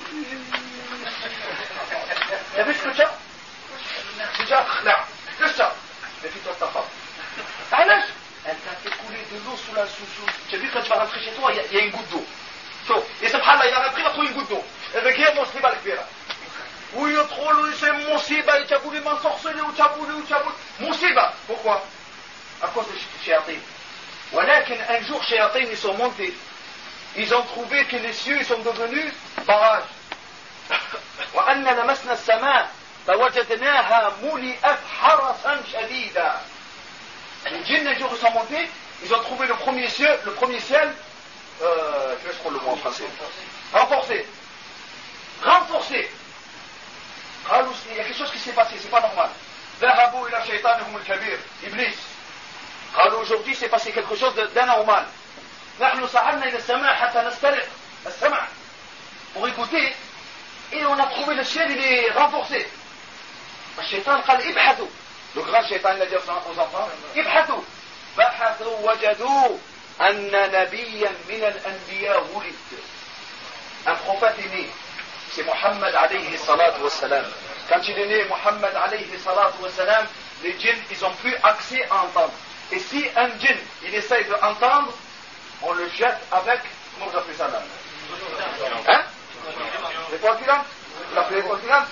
تبي تخلع؟ déjà خلع. لسه. Mais tu t'en pas. علاش؟ Elle t'a fait couler de l'eau sous la sous. Tu as vu quand tu vas rentrer chez toi, il y a une goutte d'eau. شوف. Et subhanallah, il a rentré, il va trouver une goutte d'eau. Et غير مصيبة الكبيرة. ويدخل c'est مصيبة, tu as voulu m'ensorceler ou tu as voulu. مصيبة. Pourquoi? À cause des shayatin. ولكن un jour shayatin ils sont montés. Ils ont trouvé que les cieux sont devenus barrages. وأن لمسنا السماء فوجدناها ملئت حرسا شديدا. Les djinns, un jour ils sont montés, ils ont trouvé le premier ciel, je vais prendre le mot en français. Renforcé. Il y a quelque chose qui s'est passé, c'est pas normal. ذهبوا إلى شيطانهم الكبير إبليس. قالوا aujourd'hui c'est passé quelque chose d'anormal. نحن صعدنا إلى السماء حتى نسترق السمع pour écouter et on a trouvé le ciel il est renforcé. الشيطان قال ابحثوا. Le grand shaitan l'a dit aux enfants ابحثوا. بحثوا وجدوا أن نبيا من الأنبياء ولد. Un prophète est né. C'est Mohammed alayhi salatu wa salam. Quand il est né, Mohammed alayhi salatu wa salam, les djinns ils ont plus accès à entendre. Et si un djinn il essaye d'entendre, on le jette avec, comment vous appelez ça là? Hein? L'étoile filante? Vous l'appelez l'étoile filante?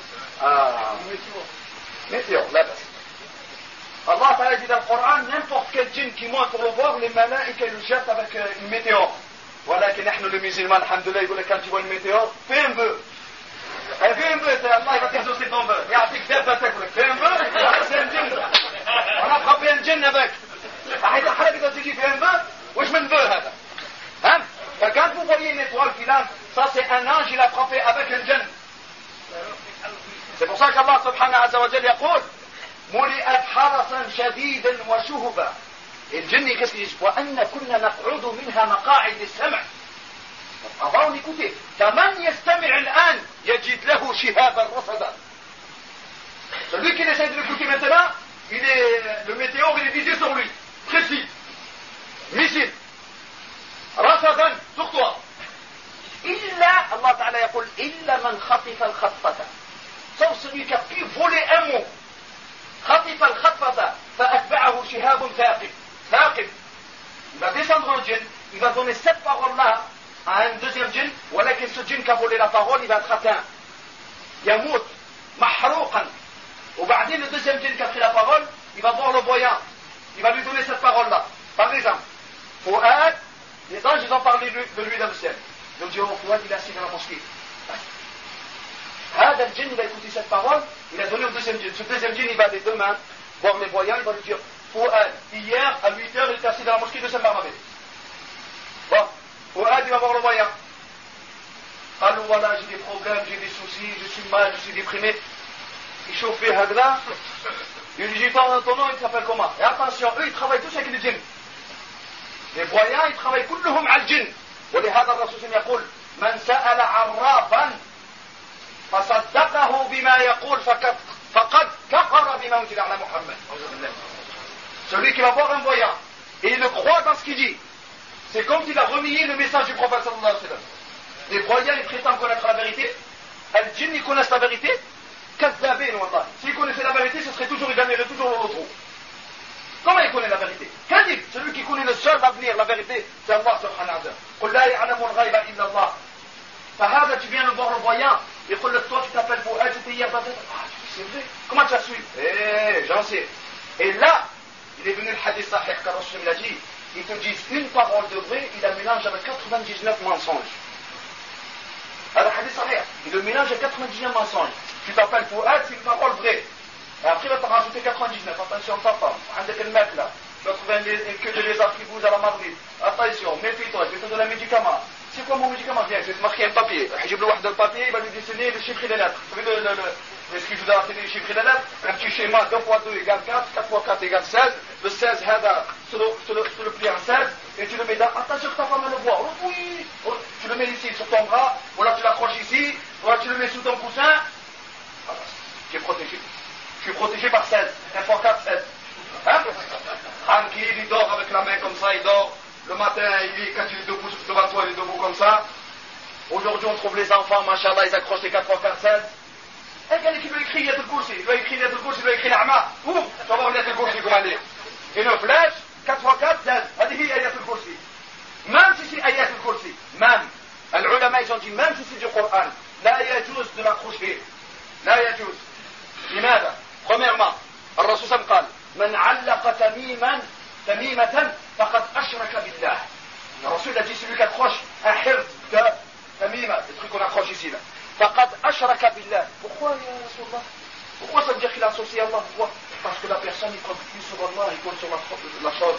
Météore, là-bas. Allah Ta'ala dit dans le Coran, n'importe quel djinn qui monte pour le voir, les malaïkas le jettent avec une météore. Voilà que nous les musulmans, alhamdoulilah, ils veulent quand tu vois une météore, fais un bœuf. Fais un bœuf, Allah il va t'exaucer ton bœuf. Il a dit que fais un bœuf, c'est un djinn. On a frappé un djinn avec. حتى حركة تجي في un وش من bœuf هذا hein? Quand vous voyez une étoile filante, ça c'est un ange, il a frappé avec un djinn. C'est pour ça qu'Allah subhanahu wa ta'ala يقول ملئت حرسا شديدا وشهبا. الجن qu'est-ce qu'il dit? وأن كنا نقعد منها مقاعد السمع. Avant on écoutait كمن يستمع الآن يجد له شهابا رصدا. Celui qui essaie de l'écouter maintenant, le météore il est visé sur lui, précis, missile, رصدا sur toi. إلا Allah Ta'ala يقول إلا من خطف الخطفة. Sauf celui qui a pu voler un mot. خطف الخطفة فأتبعه شهاب ثاقب. Il va descendre au djinn il va donner cette parole-là à un deuxième djinn, ولكن ce djinn qui a volé la parole, il va être atteint. يموت محروقا. وبعدين le deuxième djinn qui a pris la parole, il va voir le voyant, il va lui donner cette parole-là. Par exemple, Fouad, les anges ils ont parlé de lui dans le ciel. Ils ont dit, oh Fouad, il est assis dans la mosquée. هذا الجن il va écouter cette parole, il a donné au deuxième djinn. Ce deuxième djinn il va aller demain voir les voyants, il va lui dire, Fouad, hier à 8h il était assis dans la mosquée de Saint-Barnabé. Bon, Fouad il va voir le voyant. Alors voilà, j'ai des problèmes, j'ai des soucis, je suis mal, je suis déprimé. Il chauffe Hadra, il lui dit ton nom il s'appelle comment? Et attention, eux ils travaillent tous avec les djinns. Les voyants ils travaillent كلهم على الجن. ولهذا الرسول يقول من سأل عرافا فصدقه بما يقول فقد كفر بما أنزل على محمد. Celui qui va voir un voyant et il le croit dans ce qu'il dit, c'est comme s'il a renié le message du prophète sallallahu alayhi wa sallam. Les voyants ils prétendent connaître la vérité, les djinns ils connaissent la vérité. كذابين والله. S'il connaissait la vérité, ce serait toujours, il gagnerait toujours le trou. Comment il connaît la vérité? Kadib, celui qui connaît le seul avenir, la vérité, c'est Allah subhanahu wa ta'ala. قل لا يعلم الغيب إلا الله. فهذا tu viens le voir le voyant, il dit toi tu t'appelles Fouad, tu étais hier dans c'est vrai. Comment tu as su? J'en sais. Et là, il est venu le hadith sahih car Rasul l'a dit, ils te disent une parole de vrai, il la mélange avec 99 mensonges. Alors hadith sahih, il le mélange avec 99 mensonges. Tu t'appelles Fouad, c'est une parole vraie. Et après, il va te rajouter 99. Attention, papa. Avec le mec là. Tu vas trouver une queue de lézard qui bouge à la Madrid. Attention, méfie-toi, je vais te donner un médicament. C'est quoi mon médicament? Viens, je vais te marquer un papier. Je vais le papier, il va lui dessiner le chiffre et les lettres. Vous savez, ce qu'il vous a renseigné, le chiffre et les lettres? Un petit schéma, 2 x 2 égale 4, 4 x 4 égale 16. Le 16, tu le plies en 16, et tu le mets dans. Attention que ta femme le voit. Oh, oui. Tu le mets ici sur ton bras, ou alors tu l'accroches ici, ou alors tu le mets sous ton coussin. Voilà. Tu es protégé. Je suis protégé par 16. 1 x 4, 16. Hein? Tranquille, il dort avec la main comme ça, il dort. Le matin, quand il est debout devant toi, il est debout comme ça. Aujourd'hui, on trouve les enfants, machallah, ils accrochent les 4 x 4, 16. Et quelqu'un qui doit écrire Yatul Kursi, il doit écrire Yatul Kursi, il doit écrire l'A'ma. Ouf, tu vas voir Yatul Kursi comment aller. Une flèche, 4 x 4, 16. هذه هي آيات الكرسي. Même si c'est آيات الكرسي, même. العلماء ils ont dit, même si c'est du Coran, لا يجوز de l'accrocher. لا يجوز. لماذا؟ Premièrement, الرسول صلى الله عليه وسلم قال من علق تميمة فقد أشرك بالله. Le Rasul a dit celui qui accroche un hird de tamima, le truc qu'on accroche ici là. فقد أشرك بالله. Pourquoi ya Rasulullah? Pourquoi ça veut dire qu'il a associé Allah? Pourquoi? Parce que la personne il compte plus sur Allah, il compte sur la chose.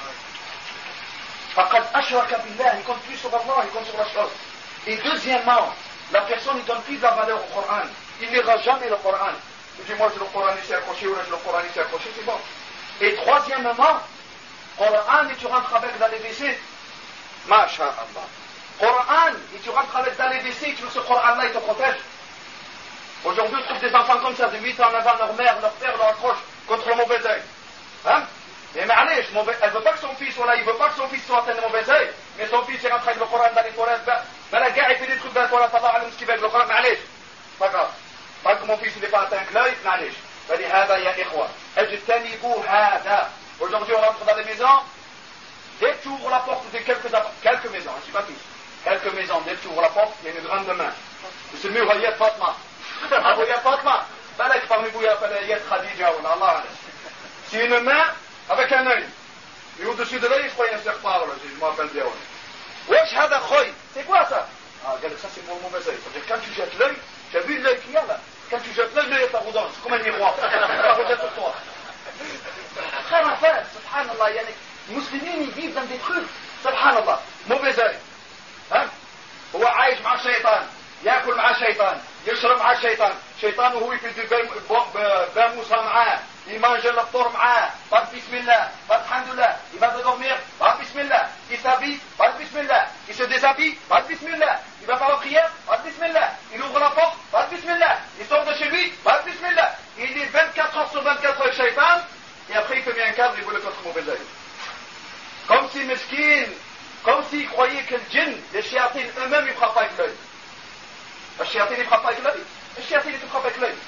فقد أشرك بالله, il compte plus sur Allah, il compte sur la chose. Et deuxièmement, la personne il donne plus de la valeur au Coran. Il n'ira jamais le Coran. Il dit moi j'ai le Coran ici accroché, ou là j'ai le Coran ici accroché, c'est bon. Et troisièmement, Coran et tu rentres avec dans les WC, Masha'Allah. Coran et tu rentres avec dans les WC, tu veux ce Coran là il te protège. Aujourd'hui on trouve des enfants comme ça, de 8 ans avant leur mère, leur père leur accroche contre le mauvais œil. Hein? Et معليش, elle veut pas que son fils soit là, il veut pas que son fils soit atteint de mauvais œil, mais son fils il rentre avec le Coran dans les toilettes, ben la gars il fait des trucs dans les toilettes, Allah alam ce qu'il fait avec le Coran, معليش. Pas grave. Tant que mon fils n'est pas atteint que l'œil, معليش. فلهذا يا إخوة اجتنبوا هذا. Aujourd'hui on rentre dans les maisons, dès que tu ouvres la porte de quelques maisons, je ne sais pas tous, quelques maisons, dès que tu ouvres la porte, il y a une grande main. C'est mieux Yad Fatma. Yad Fatma, balak parmi vous Yad Khadija ou Allah. C'est une main avec un œil. Et au-dessus de l'œil, je crois qu'il y a un serpent, je m'appelle bien. Wesh hada khoy, c'est quoi ça? Ah, regarde, ça c'est pour le mauvais œil. C'est-à-dire quand tu jettes l'œil, tu as vu l'œil qu'il y a là? Quand tu jettes l'œil, l'œil est arrogant, c'est comme un miroir. Ça rejette sur toi. Frère affaire, subhanallah, yani, les musulmans ils vivent dans des trucs, subhanallah, mauvais œil. Hein? هو عايش مع الشيطان، ياكل مع الشيطان، يشرب مع الشيطان، شيطان وهو يفيد باموسة معاه، يمانج الفطور معاه، قال بسم الله، قال الحمد لله، il va dormir, قال بسم الله, il s'habille, قال بسم الله, il se déshabille, قال بسم الله, il va faire la prière, قال بسم الله, il ouvre la porte, قال بسم الله, il sort de chez lui, قال بسم الله, il est 24 heures sur 24 avec shaitan, et après il fait bien un cadre, il voulait contre mauvais œil. Comme si mesquine, comme s'ils croyaient que le djinn, les chiatines eux-mêmes, ils ne frappent pas avec l'œil. Le chiatine, il ne frappe pas avec l'œil. Le chiatine, il te frappe avec l'œil.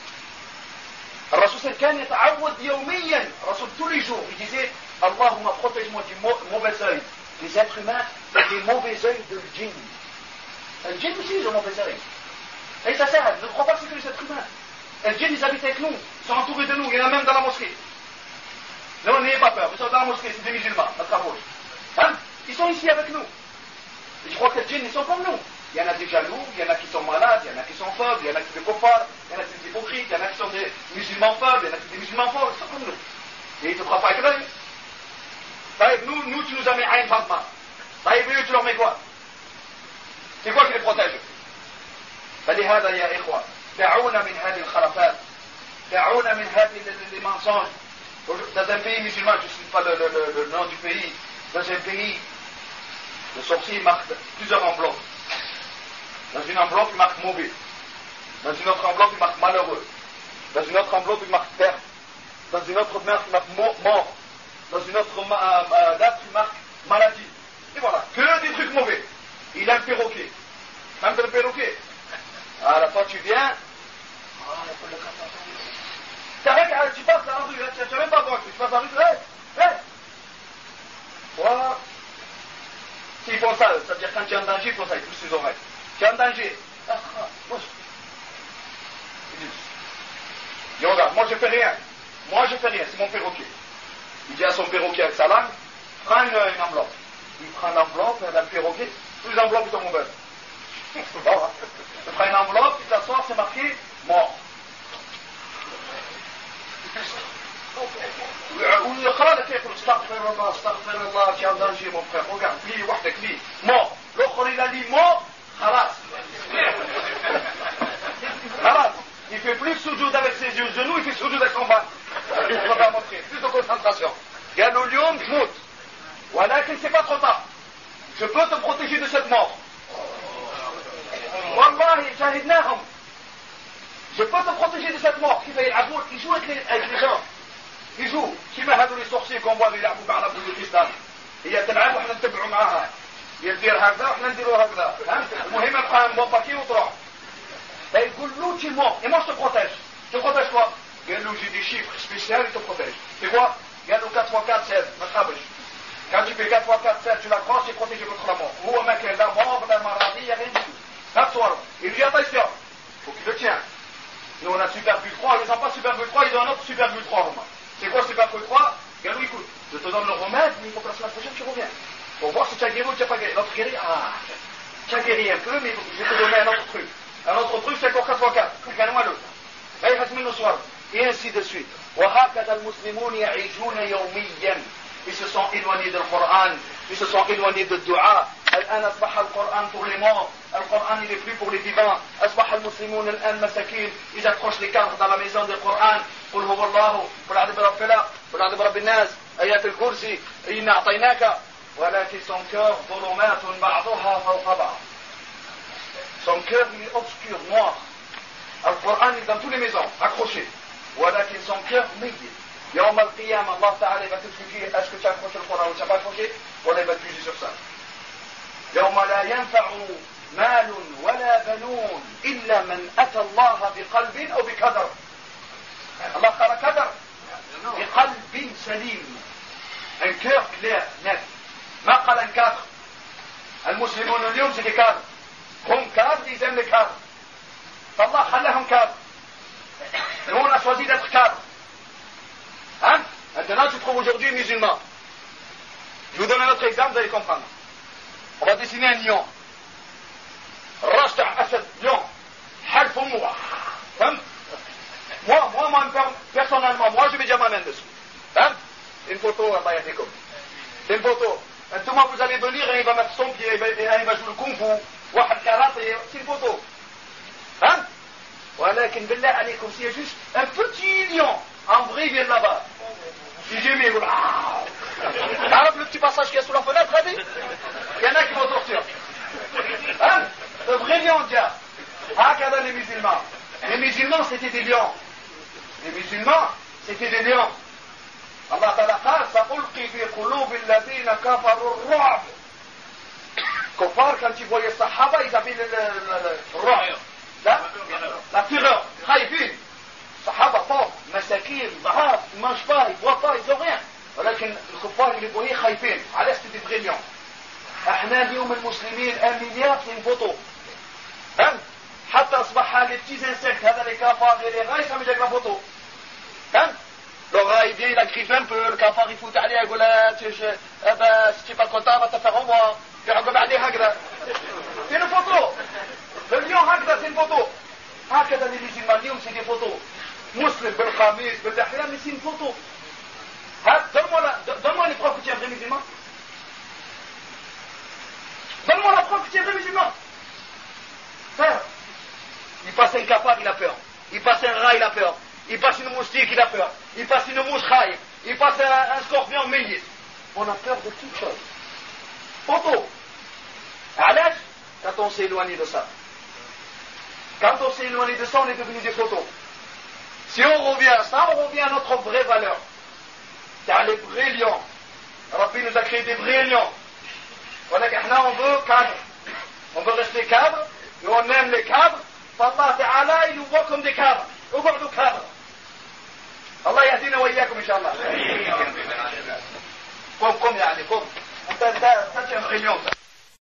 الرسول كان يتعود يوميا. الرسول tous les jours, il disait Allahumma protège-moi du mauvais œil. les êtres humains des mauvais œils de djinn. Le djinn aussi, ils ont mauvais œil. Et ça sert, ne crois pas que c'est que les êtres humains. Les djinns, ils habitent avec nous, ils sont entourés de nous, il y en a même dans la mosquée. Non, n'ayez pas peur, ils sont dans la mosquée, c'est des musulmans, notre approche. Hein? Ils sont ici avec nous. Et je crois que les djinns, ils sont comme nous. Il y en a des jaloux, il y en a qui sont malades, il y en a qui sont phobes, il y en a qui sont des cofards, il y en a qui sont des hypocrites, il y en a qui sont des musulmans phobes, il y en a qui sont des musulmans forts, ils sont comme nous. Et ils ne te croient pas avec l'œil. Nous, tu nous as mis Aïn Fatma. Eux, tu leur mets quoi? C'est quoi qui les protège? فلهذا يا إخوة دعونا من هذه الخرافات دعونا من هذه les mensonges. Dans un pays musulman, je ne cite pas le nom du pays, dans un pays, le sorcier marque plusieurs enveloppes. Dans une enveloppe, il marque mauvais. Dans une autre enveloppe, il marque malheureux. Dans une autre enveloppe, il marque perte. Dans une autre marque, il marque mort. Dans une autre date, il marque maladie. Et voilà, que des trucs mauvais. Il a un perroquet. Même le perroquet. Alors toi tu viens, tu passes dans la rue, tu n'as même pas voir, tu passes dans la rue, voilà. S'ils font ça, ça veut dire quand tu es en danger, ils font ça, ils poussent ses oreilles. Tu es en danger. Il dit, regarde, moi je fais rien, c'est mon perroquet. Il dit à son perroquet avec sa langue, prends une enveloppe. Il prend l'enveloppe, il a le perroquet, toutes les enveloppes sont mauvaises. Il prend une enveloppe, il s'assoit, c'est marqué mort. استغفر الله tu es en danger mon frère, regarde, lis وحدك lis mort. L'autre il a dit mort, خلاص. خلاص. Il fait plus soujoud avec ses yeux genoux, il fait soujoud avec son bas. Je ne peux pas montrer, plus de concentration. قال له اليوم تموت ولكن c'est pas trop tard. Je peux te protéger de cette mort. والله شاهدناهم. Je peux te protéger de cette mort. Ils jouent avec les gens. Ils jouent. كيما هذو les sorciers qu'on voit يلعبوا مع la boule de cristal. هي تلعب وحنا نتبعوا معاها. هي تدير هكذا وحنا نديروا هكذا. المهم ابقى un bon paquet وتروح. يقول له tu es mort. Et moi je te protège. Je te protège quoi? قال له j'ai des chiffres spéciaux et te protège. C'est quoi? قال له 4 x 4 16. ما تخافش. Quand tu fais 4 x 4 16 tu la croches et protège contre la mort. هو ما كان لا mort لا maladie, il n'y a rien du tout. Il dit attention, faut qu'il le tienne. Nous on a Superbus 3, ils n'ont pas Superbus 3, ils ont un autre Superbus 3 Romain. C'est quoi Superbus 3? Galou écoute, je te donne le remède, mais il faut que la semaine prochaine tu reviens. Pour voir si tu as guéri ou tu n'as pas guéri. L'autre guéri, tu as guéri un peu, mais je vais te donner un autre truc. Un autre truc c'est encore 4 x 4, gagne-moi l'autre. Et ainsi de suite. وهكذا المسلمون يعيشون يوميا. Ils se sont éloignés du Coran, ils se sont éloignés de dua. الآن أصبح القرآن pour les morts, القرآن il est plus pour les vivants. أصبح المسلمون الآن مساكين, ils accrochent les cadres dans la maison du Coran. قل هو الله, قل أعوذ برب الفلق, قل أعوذ برب الناس, آيات الكرسي, إنا أعطيناك. ولكن son cœur ظلمات بعضها فوق بعض. Son cœur il est obscur, noir. Le Coran il est dans toutes les maisons, accroché. ولكن son cœur ميت. يوم القيامة الله تعالى va t'expliquer est-ce que tu as accroché le Coran ou tu n'as pas accroché, ولا il va te juger sur ça. يوم لا ينفع مال ولا بنون إلا من أتى الله بقلب أو بكدر. الله خلق كدر بقلب سليم. Un cœur clair, net. ما قال un cadre. المسلمون اليوم c'est des cadres. هم cadres, ils aiment les cadres. فالله خلاهم cadres. Nous on a choisi d'être cadres. Hein? Maintenant tu trouves aujourd'hui musulmans. Je vous donne un autre exemple, vous allez comprendre. On va dessiner un lion. Rasta Asad, lion. Half moi. Moi, personnellement, moi je mets déjà ma main dessus. Hein? Une photo, Allah yahdikum. C'est une photo. Tout le monde vous allez venir et il va mettre son pied, il va jouer le kung fu. Wahad karaté, c'est une photo. Hein? ولكن بالله عليكم c'est juste un petit lion. En vrai, il vient de là-bas. Si j'ai mis, alors le petit passage qu'il y a sous la fenêtre, il y en a qui vont sortir. Hein? Le vrai lion, dia. Hakada les musulmans. Les musulmans, c'était des lions. Les musulmans, c'était des lions. Allah ta'ala قال سألقي في قلوب الذين كفروا الرعب. Kofar, quand ils voyaient Sahaba, ils avaient le roi. La terreur. Khaïfin. Sahaba pauvres, masakin, ضعاف, ils ne mangent pas, ils ne boivent pas, ils n'ont rien. ولكن الكفار اللي voyaient خايفين. على c'était des vrais lions. احنا اليوم المسلمين 1 مليار في الفوتو فهمت حتى اصبح لي بتيز انسكت هذا les cafards et les rats ça me avec la photo فهمت le rat il vient il agrippe un peu le cafard il fout عليه يقول si tu es pas content va te faire au revoir يعقب عليه هكذا c'est une photo le lion هكذا c'est une photo هكذا les musulmans اليوم c'est des photos مسلم بالقميص باللحية mais c'est une photo donne-moi les preuves que tu es un vrai musulman. Donne-moi la preuve que tu es un vrai musulman. Frère, il passe un cafard, il a peur. Il passe un rat, il a peur. Il passe une moustique, il a peur. Il passe une mouche raille. Il passe un scorpion millier. On a peur de toutes choses. Photo. À l'âge, quand on s'est éloigné de ça. Quand on s'est éloigné de ça, on est devenu des photos. Si on revient à ça, on revient à notre vraie valeur. C'est les vrais lions. Rabbi nous a créé des vrais lions. On veut cadre. On veut rester cadre. Et on aime les cadres. فالله تعالى il nous voit comme des cadres. اقعدوا cadres. الله يهدينا وإياكم إن شاء الله. قم يعني قم. أنت un vrai lion.